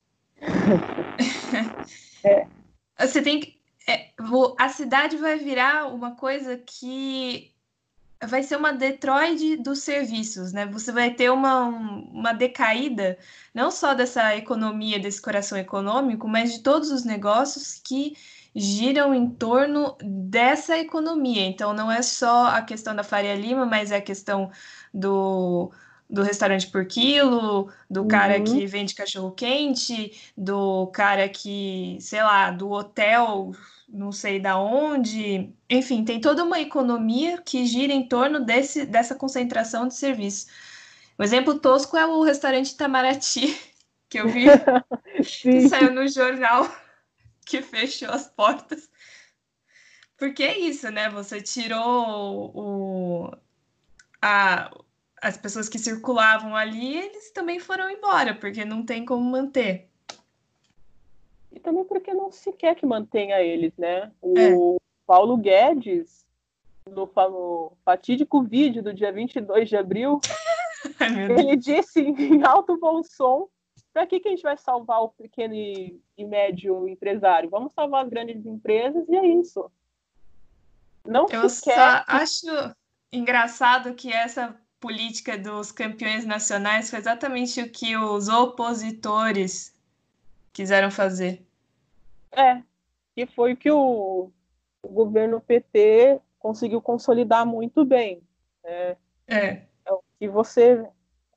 Speaker 2: É.
Speaker 1: Você tem que. É, a cidade vai virar uma coisa que vai ser uma Detroit dos serviços, né? Você vai ter uma, uma decaída, não só dessa economia, desse coração econômico, mas de todos os negócios que giram em torno dessa economia. Então, não é só a questão da Faria Lima, mas é a questão do, do restaurante por quilo, do cara
Speaker 2: Uhum.
Speaker 1: que vende cachorro-quente, do cara que, sei lá, do hotel não sei da onde, enfim, tem toda uma economia que gira em torno desse, dessa concentração de serviço. Um exemplo tosco é o restaurante Itamaraty, que eu vi que
Speaker 2: Sim.
Speaker 1: saiu no jornal que fechou as portas. Porque é isso, né? Você tirou o, a, as pessoas que circulavam ali, eles também foram embora, porque não tem como manter.
Speaker 2: E também porque não se quer que mantenha eles, né?
Speaker 1: É.
Speaker 2: O Paulo Guedes, no, no fatídico vídeo do dia vinte e dois de abril,
Speaker 1: Ai, meu
Speaker 2: ele
Speaker 1: Deus.
Speaker 2: disse em alto bom som: para que, que a gente vai salvar o pequeno e, e médio empresário? Vamos salvar as grandes empresas e é isso. Não
Speaker 1: Eu
Speaker 2: se quer
Speaker 1: só
Speaker 2: que.
Speaker 1: acho engraçado que essa política dos campeões nacionais foi exatamente o que os opositores quiseram fazer.
Speaker 2: É, que foi o que o, o governo P T conseguiu consolidar muito bem. Né?
Speaker 1: É,
Speaker 2: É o que você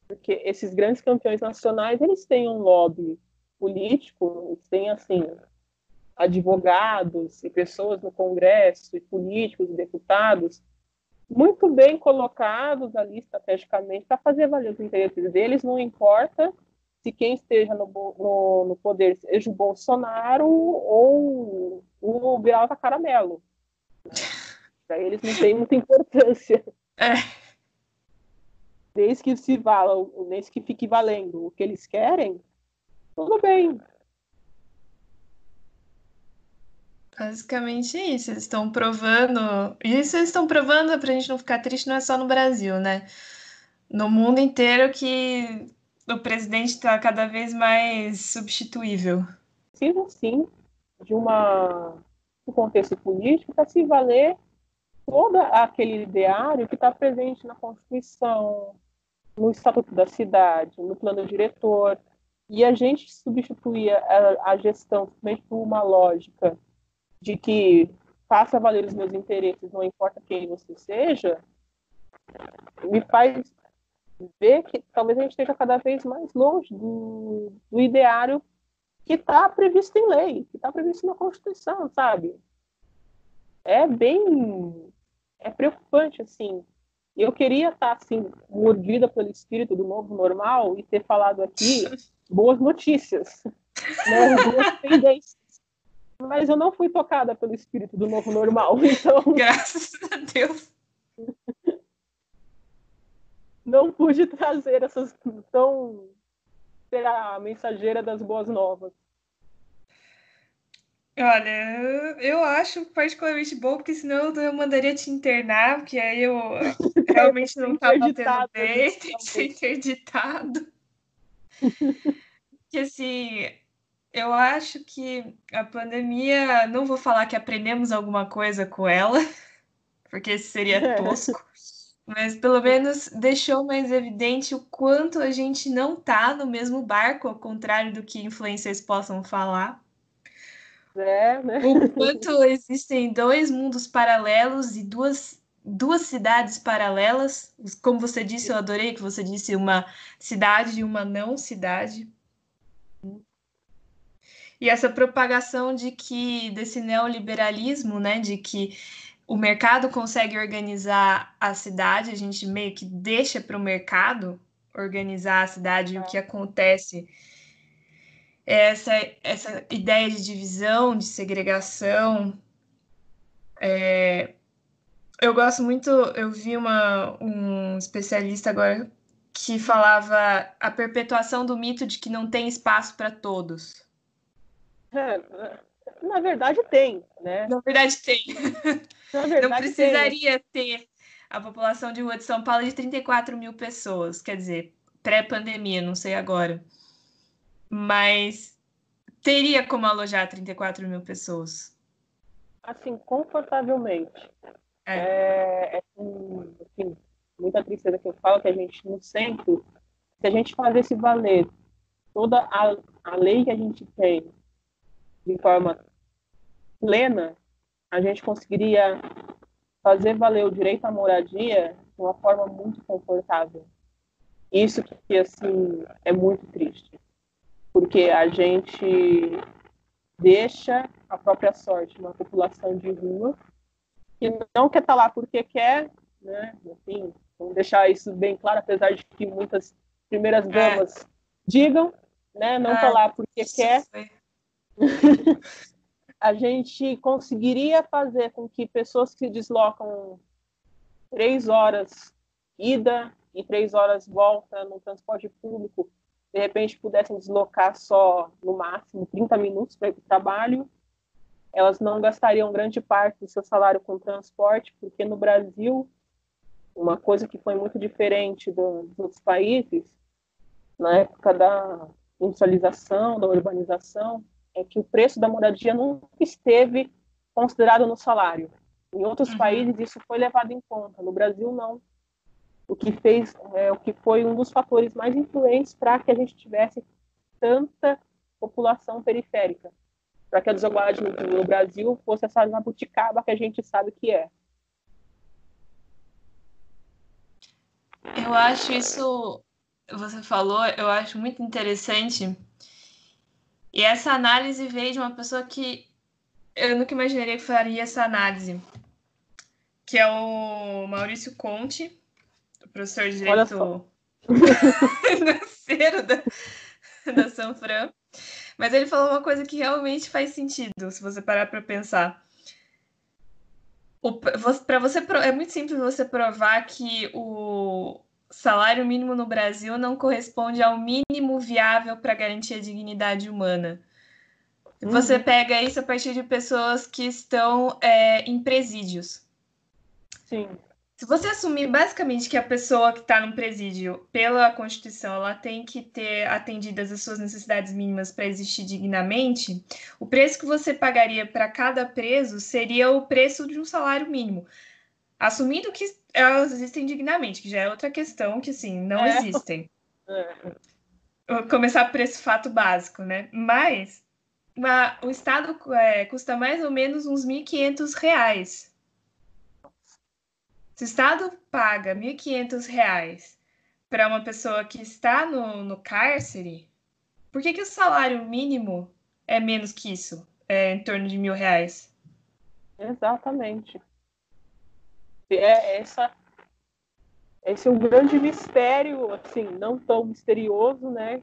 Speaker 2: Porque esses grandes campeões nacionais, eles têm um lobby político, eles têm, assim, advogados e pessoas no Congresso, e políticos e deputados, muito bem colocados ali estrategicamente para fazer valer os interesses deles, não importa se quem esteja no, no, no poder seja o Bolsonaro ou o Biralta Caramelo. Para eles não tem muita importância.
Speaker 1: É.
Speaker 2: Desde que se vala, desde que fique valendo o que eles querem, tudo bem.
Speaker 1: Basicamente é isso, eles estão provando. E isso eles estão provando, pra gente não ficar triste, não é só no Brasil, né? No mundo inteiro que o presidente está cada vez mais substituível.
Speaker 2: Precisa, sim, de uma, um contexto político para se valer todo aquele ideário que está presente na Constituição, no Estatuto da Cidade, no plano diretor. E a gente substituir a, a gestão simplesmente por uma lógica de que faça valer os meus interesses, não importa quem você seja, me faz ver que talvez a gente esteja cada vez mais longe do, do ideário que está previsto em lei, que está previsto na Constituição, sabe? É bem... é preocupante, assim. Eu queria estar, assim, mordida pelo espírito do novo normal e ter falado aqui boas notícias, né? Boas tendências. Mas eu não fui tocada pelo espírito do novo normal, então...
Speaker 1: Graças a Deus.
Speaker 2: Não pude trazer essas... Então, ser a mensageira das boas novas.
Speaker 1: Olha, eu acho particularmente bom, porque senão eu mandaria te internar, porque aí eu realmente não tá batendo bem, tem que ser interditado. Porque assim... Eu acho que a pandemia, não vou falar que aprendemos alguma coisa com ela, porque isso seria tosco, mas pelo menos deixou mais evidente o quanto a gente não tá no mesmo barco, ao contrário do que influencers possam falar.
Speaker 2: É, né?
Speaker 1: O quanto existem dois mundos paralelos e duas, duas cidades paralelas. Como você disse, eu adorei que você disse uma cidade e uma não cidade. E essa propagação de que desse neoliberalismo, né, de que o mercado consegue organizar a cidade, a gente meio que deixa para o mercado organizar a cidade, e o que acontece é essa, essa ideia de divisão, de segregação. É... Eu gosto muito, eu vi uma, um especialista agora que falava a perpetuação do mito de que não tem espaço para todos.
Speaker 2: É, na verdade tem, né?
Speaker 1: Na verdade tem.
Speaker 2: Na verdade,
Speaker 1: não precisaria tem. ter a população de rua de São Paulo de trinta e quatro mil pessoas, quer dizer, pré-pandemia, não sei agora. Mas teria como alojar trinta e quatro mil pessoas.
Speaker 2: Assim, confortavelmente.
Speaker 1: É,
Speaker 2: é, é com, assim, muita tristeza que eu falo que a gente, no centro, se a gente fizesse valer toda a, a lei que a gente tem de forma plena, a gente conseguiria fazer valer o direito à moradia de uma forma muito confortável. Isso que, assim, é muito triste. Porque a gente deixa a própria sorte uma população de rua que não quer estar lá porque quer, né? Enfim, vamos deixar isso bem claro, apesar de que muitas primeiras damas é. digam, né? Não está é. lá porque quer. A gente conseguiria fazer com que pessoas que se deslocam três horas ida e três horas volta no transporte público, de repente pudessem deslocar só, no máximo, trinta minutos para ir para o trabalho. Elas não gastariam grande parte do seu salário com transporte, porque no Brasil, uma coisa que foi muito diferente dos outros países, na época da industrialização, da urbanização, é que o preço da moradia nunca esteve considerado no salário. Em outros uhum. países isso foi levado em conta, no Brasil não. O que fez, é, o que foi um dos fatores mais influentes para que a gente tivesse tanta população periférica, para que a desigualdade no, no Brasil fosse essa jabuticaba que a gente sabe que é.
Speaker 1: Eu acho isso você falou, eu acho muito interessante. E essa análise veio de uma pessoa que eu nunca imaginaria que faria essa análise, que é o Maurício Conte, o professor de Direito financeiro da, da Sanfran. Mas ele falou uma coisa que realmente faz sentido, se você parar para pensar. Para você é muito simples você provar que o salário mínimo no Brasil não corresponde ao mínimo viável para garantir a dignidade humana. Você uhum. pega isso a partir de pessoas que estão é, em presídios.
Speaker 5: Sim.
Speaker 1: Se você assumir basicamente que a pessoa que está no presídio, pela Constituição, ela tem que ter atendidas as suas necessidades mínimas para existir dignamente, o preço que você pagaria para cada preso seria o preço de um salário mínimo. Assumindo que elas existem dignamente, que já é outra questão, que sim, não é. existem. É. Vou começar por esse fato básico, né? Mas uma, o Estado é, custa mais ou menos uns mil e quinhentos reais. Se o Estado paga mil e quinhentos reais para uma pessoa que está no, no cárcere, por que, que o salário mínimo é menos que isso? É em torno de mil reais?
Speaker 5: Exatamente. É essa, esse é um grande mistério, assim, não tão misterioso, né?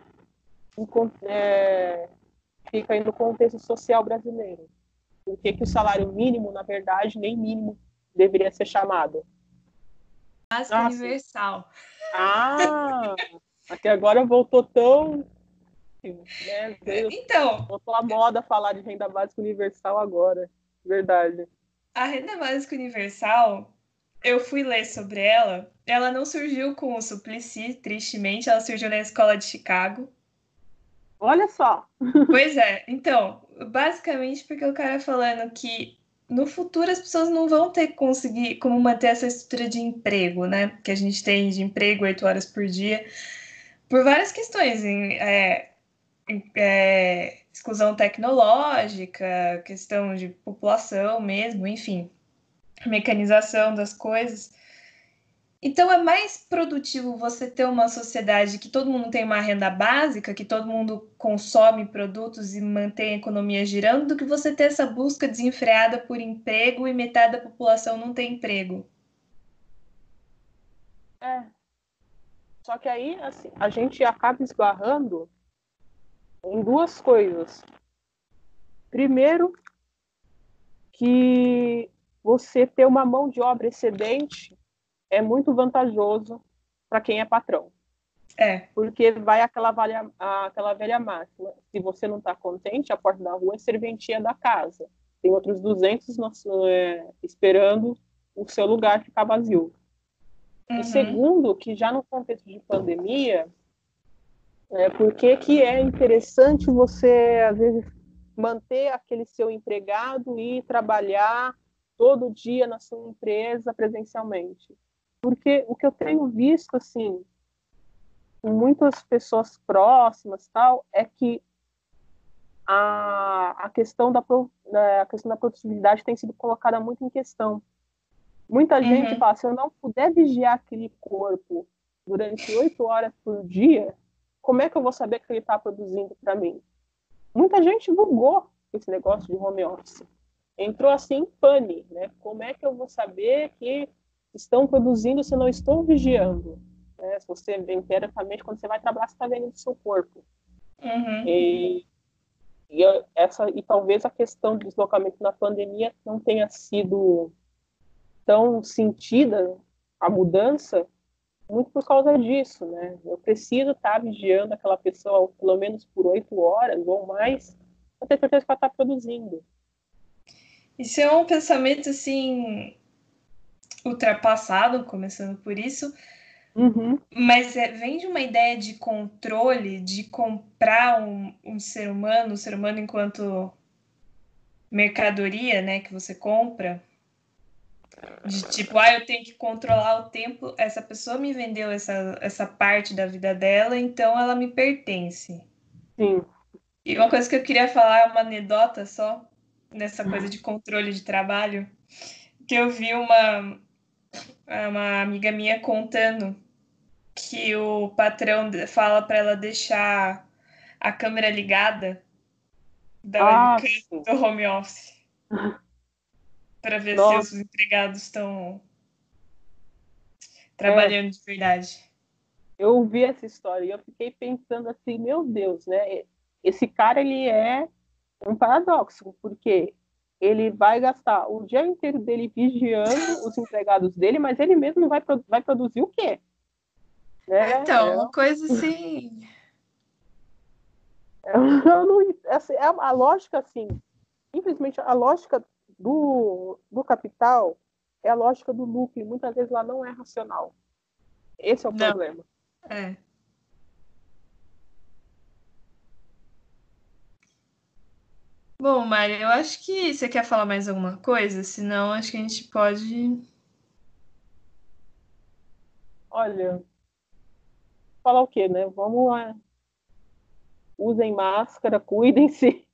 Speaker 5: É, fica aí no contexto social brasileiro. Por que, que o salário mínimo, na verdade, nem mínimo deveria ser chamado?
Speaker 1: Básico ah, universal.
Speaker 5: Ah, até agora voltou tão... Né, veio,
Speaker 1: então...
Speaker 5: voltou a moda falar de renda básica universal agora. Verdade.
Speaker 1: A renda básica universal, eu fui ler sobre ela, ela não surgiu com o Suplicy, tristemente, ela surgiu na escola de Chicago.
Speaker 5: Olha só!
Speaker 1: Pois é, então, basicamente porque o cara falando que no futuro as pessoas não vão ter que conseguir como manter essa estrutura de emprego, né? Que a gente tem de emprego oito horas por dia, por várias questões, em, é, em, é, exclusão tecnológica, questão de população mesmo, enfim, mecanização das coisas. Então é mais produtivo você ter uma sociedade que todo mundo tem uma renda básica, que todo mundo consome produtos e mantém a economia girando, do que você ter essa busca desenfreada por emprego e metade da população não tem emprego.
Speaker 5: É. Só que aí, assim, a gente acaba esbarrando em duas coisas. Primeiro, que você ter uma mão de obra excedente é muito vantajoso para quem é patrão.
Speaker 1: É.
Speaker 5: Porque vai aquela velha, aquela velha máxima. Se você não está contente, a porta da rua é serventia da casa. Tem outros duzentos é, esperando o seu lugar ficar vazio. Uhum. E segundo, que já no contexto de pandemia, é, por que que é interessante você, às vezes, manter aquele seu empregado e trabalhar todo dia na sua empresa presencialmente? Porque o que eu tenho visto, assim, com muitas pessoas próximas, tal, é que a, a, questão da, a questão da produtividade tem sido colocada muito em questão. Muita gente uhum. fala, se eu não puder vigiar aquele corpo durante oito horas por dia, como é que eu vou saber que ele está produzindo para mim? Muita gente bugou esse negócio de home office. Entrou assim em pane, né? Como é que eu vou saber que estão produzindo se eu não estou vigiando? Né? Se você vê teoricamente, quando você vai trabalhar, você está vendo o seu corpo.
Speaker 1: Uhum.
Speaker 5: E, e, essa, e talvez a questão do deslocamento na pandemia não tenha sido tão sentida, a mudança, muito por causa disso, né? Eu preciso estar vigiando aquela pessoa pelo menos por oito horas ou mais para ter certeza que ela está produzindo.
Speaker 1: Isso é um pensamento, assim, ultrapassado, começando por isso,
Speaker 5: uhum.
Speaker 1: mas é, vem de uma ideia de controle, de comprar um, um ser humano, o ser humano enquanto mercadoria, né, que você compra, de tipo, ah, eu tenho que controlar o tempo, essa pessoa me vendeu essa, essa parte da vida dela, então ela me pertence.
Speaker 5: Sim.
Speaker 1: E uma coisa que eu queria falar, uma anedota só, nessa coisa de controle de trabalho, que eu vi uma, uma amiga minha contando que o patrão fala para ela deixar a câmera ligada da
Speaker 5: Ah,
Speaker 1: webcam
Speaker 5: sim.
Speaker 1: do home office para ver se os
Speaker 5: Nossa,
Speaker 1: empregados estão trabalhando de verdade.
Speaker 5: eu ouvi essa história e eu fiquei pensando assim, meu Deus, né? Esse cara, ele é um paradoxo, porque ele vai gastar o dia inteiro dele vigiando os empregados dele, mas ele mesmo vai, pro- vai produzir o quê? Né?
Speaker 1: Então,
Speaker 5: É,
Speaker 1: uma coisa assim.
Speaker 5: é, eu não, assim, é a lógica, assim, infelizmente, a lógica do, do capital é a lógica do lucro, e muitas vezes ela não é racional. Esse é o
Speaker 1: Não,
Speaker 5: problema.
Speaker 1: é. Bom, Mari, eu acho que você quer falar mais alguma coisa, senão acho que a gente pode.
Speaker 5: Olha, falar o quê, né? Vamos lá, usem máscara, cuidem-se.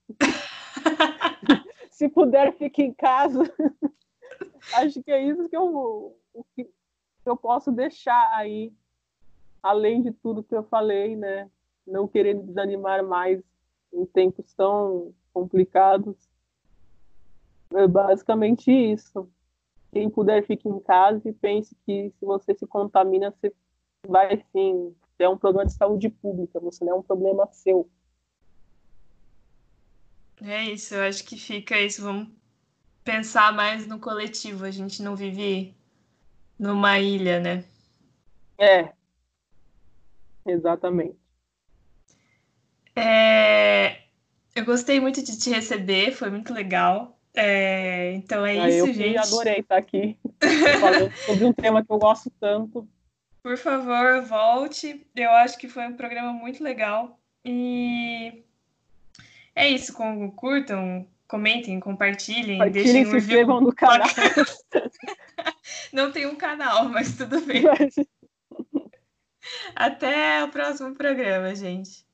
Speaker 5: Se puder, fique em casa. Acho que é isso que eu, o que eu posso deixar aí, além de tudo que eu falei, né? Não querendo desanimar mais em tempos tão complicados. É basicamente isso. Quem puder, fique em casa e pense que se você se contamina, você vai sim ter um problema de saúde pública, você não é um problema seu.
Speaker 1: É isso, eu acho que fica isso. Vamos pensar mais no coletivo. A gente não vive numa ilha, né?
Speaker 5: É, exatamente.
Speaker 1: É, eu gostei muito de te receber, foi muito legal. É, então é
Speaker 5: Aí eu
Speaker 1: isso,
Speaker 5: que
Speaker 1: gente.
Speaker 5: adorei estar aqui falando sobre um tema que eu gosto tanto.
Speaker 1: Por favor, volte. Eu acho que foi um programa muito legal. E é isso. com- Curtam, comentem, compartilhem,
Speaker 5: Compartilhem,
Speaker 1: deixem um
Speaker 5: se
Speaker 1: review.
Speaker 5: inscrevam no canal.
Speaker 1: Não tem um canal, mas tudo bem.
Speaker 5: Mas
Speaker 1: Até o próximo programa, gente.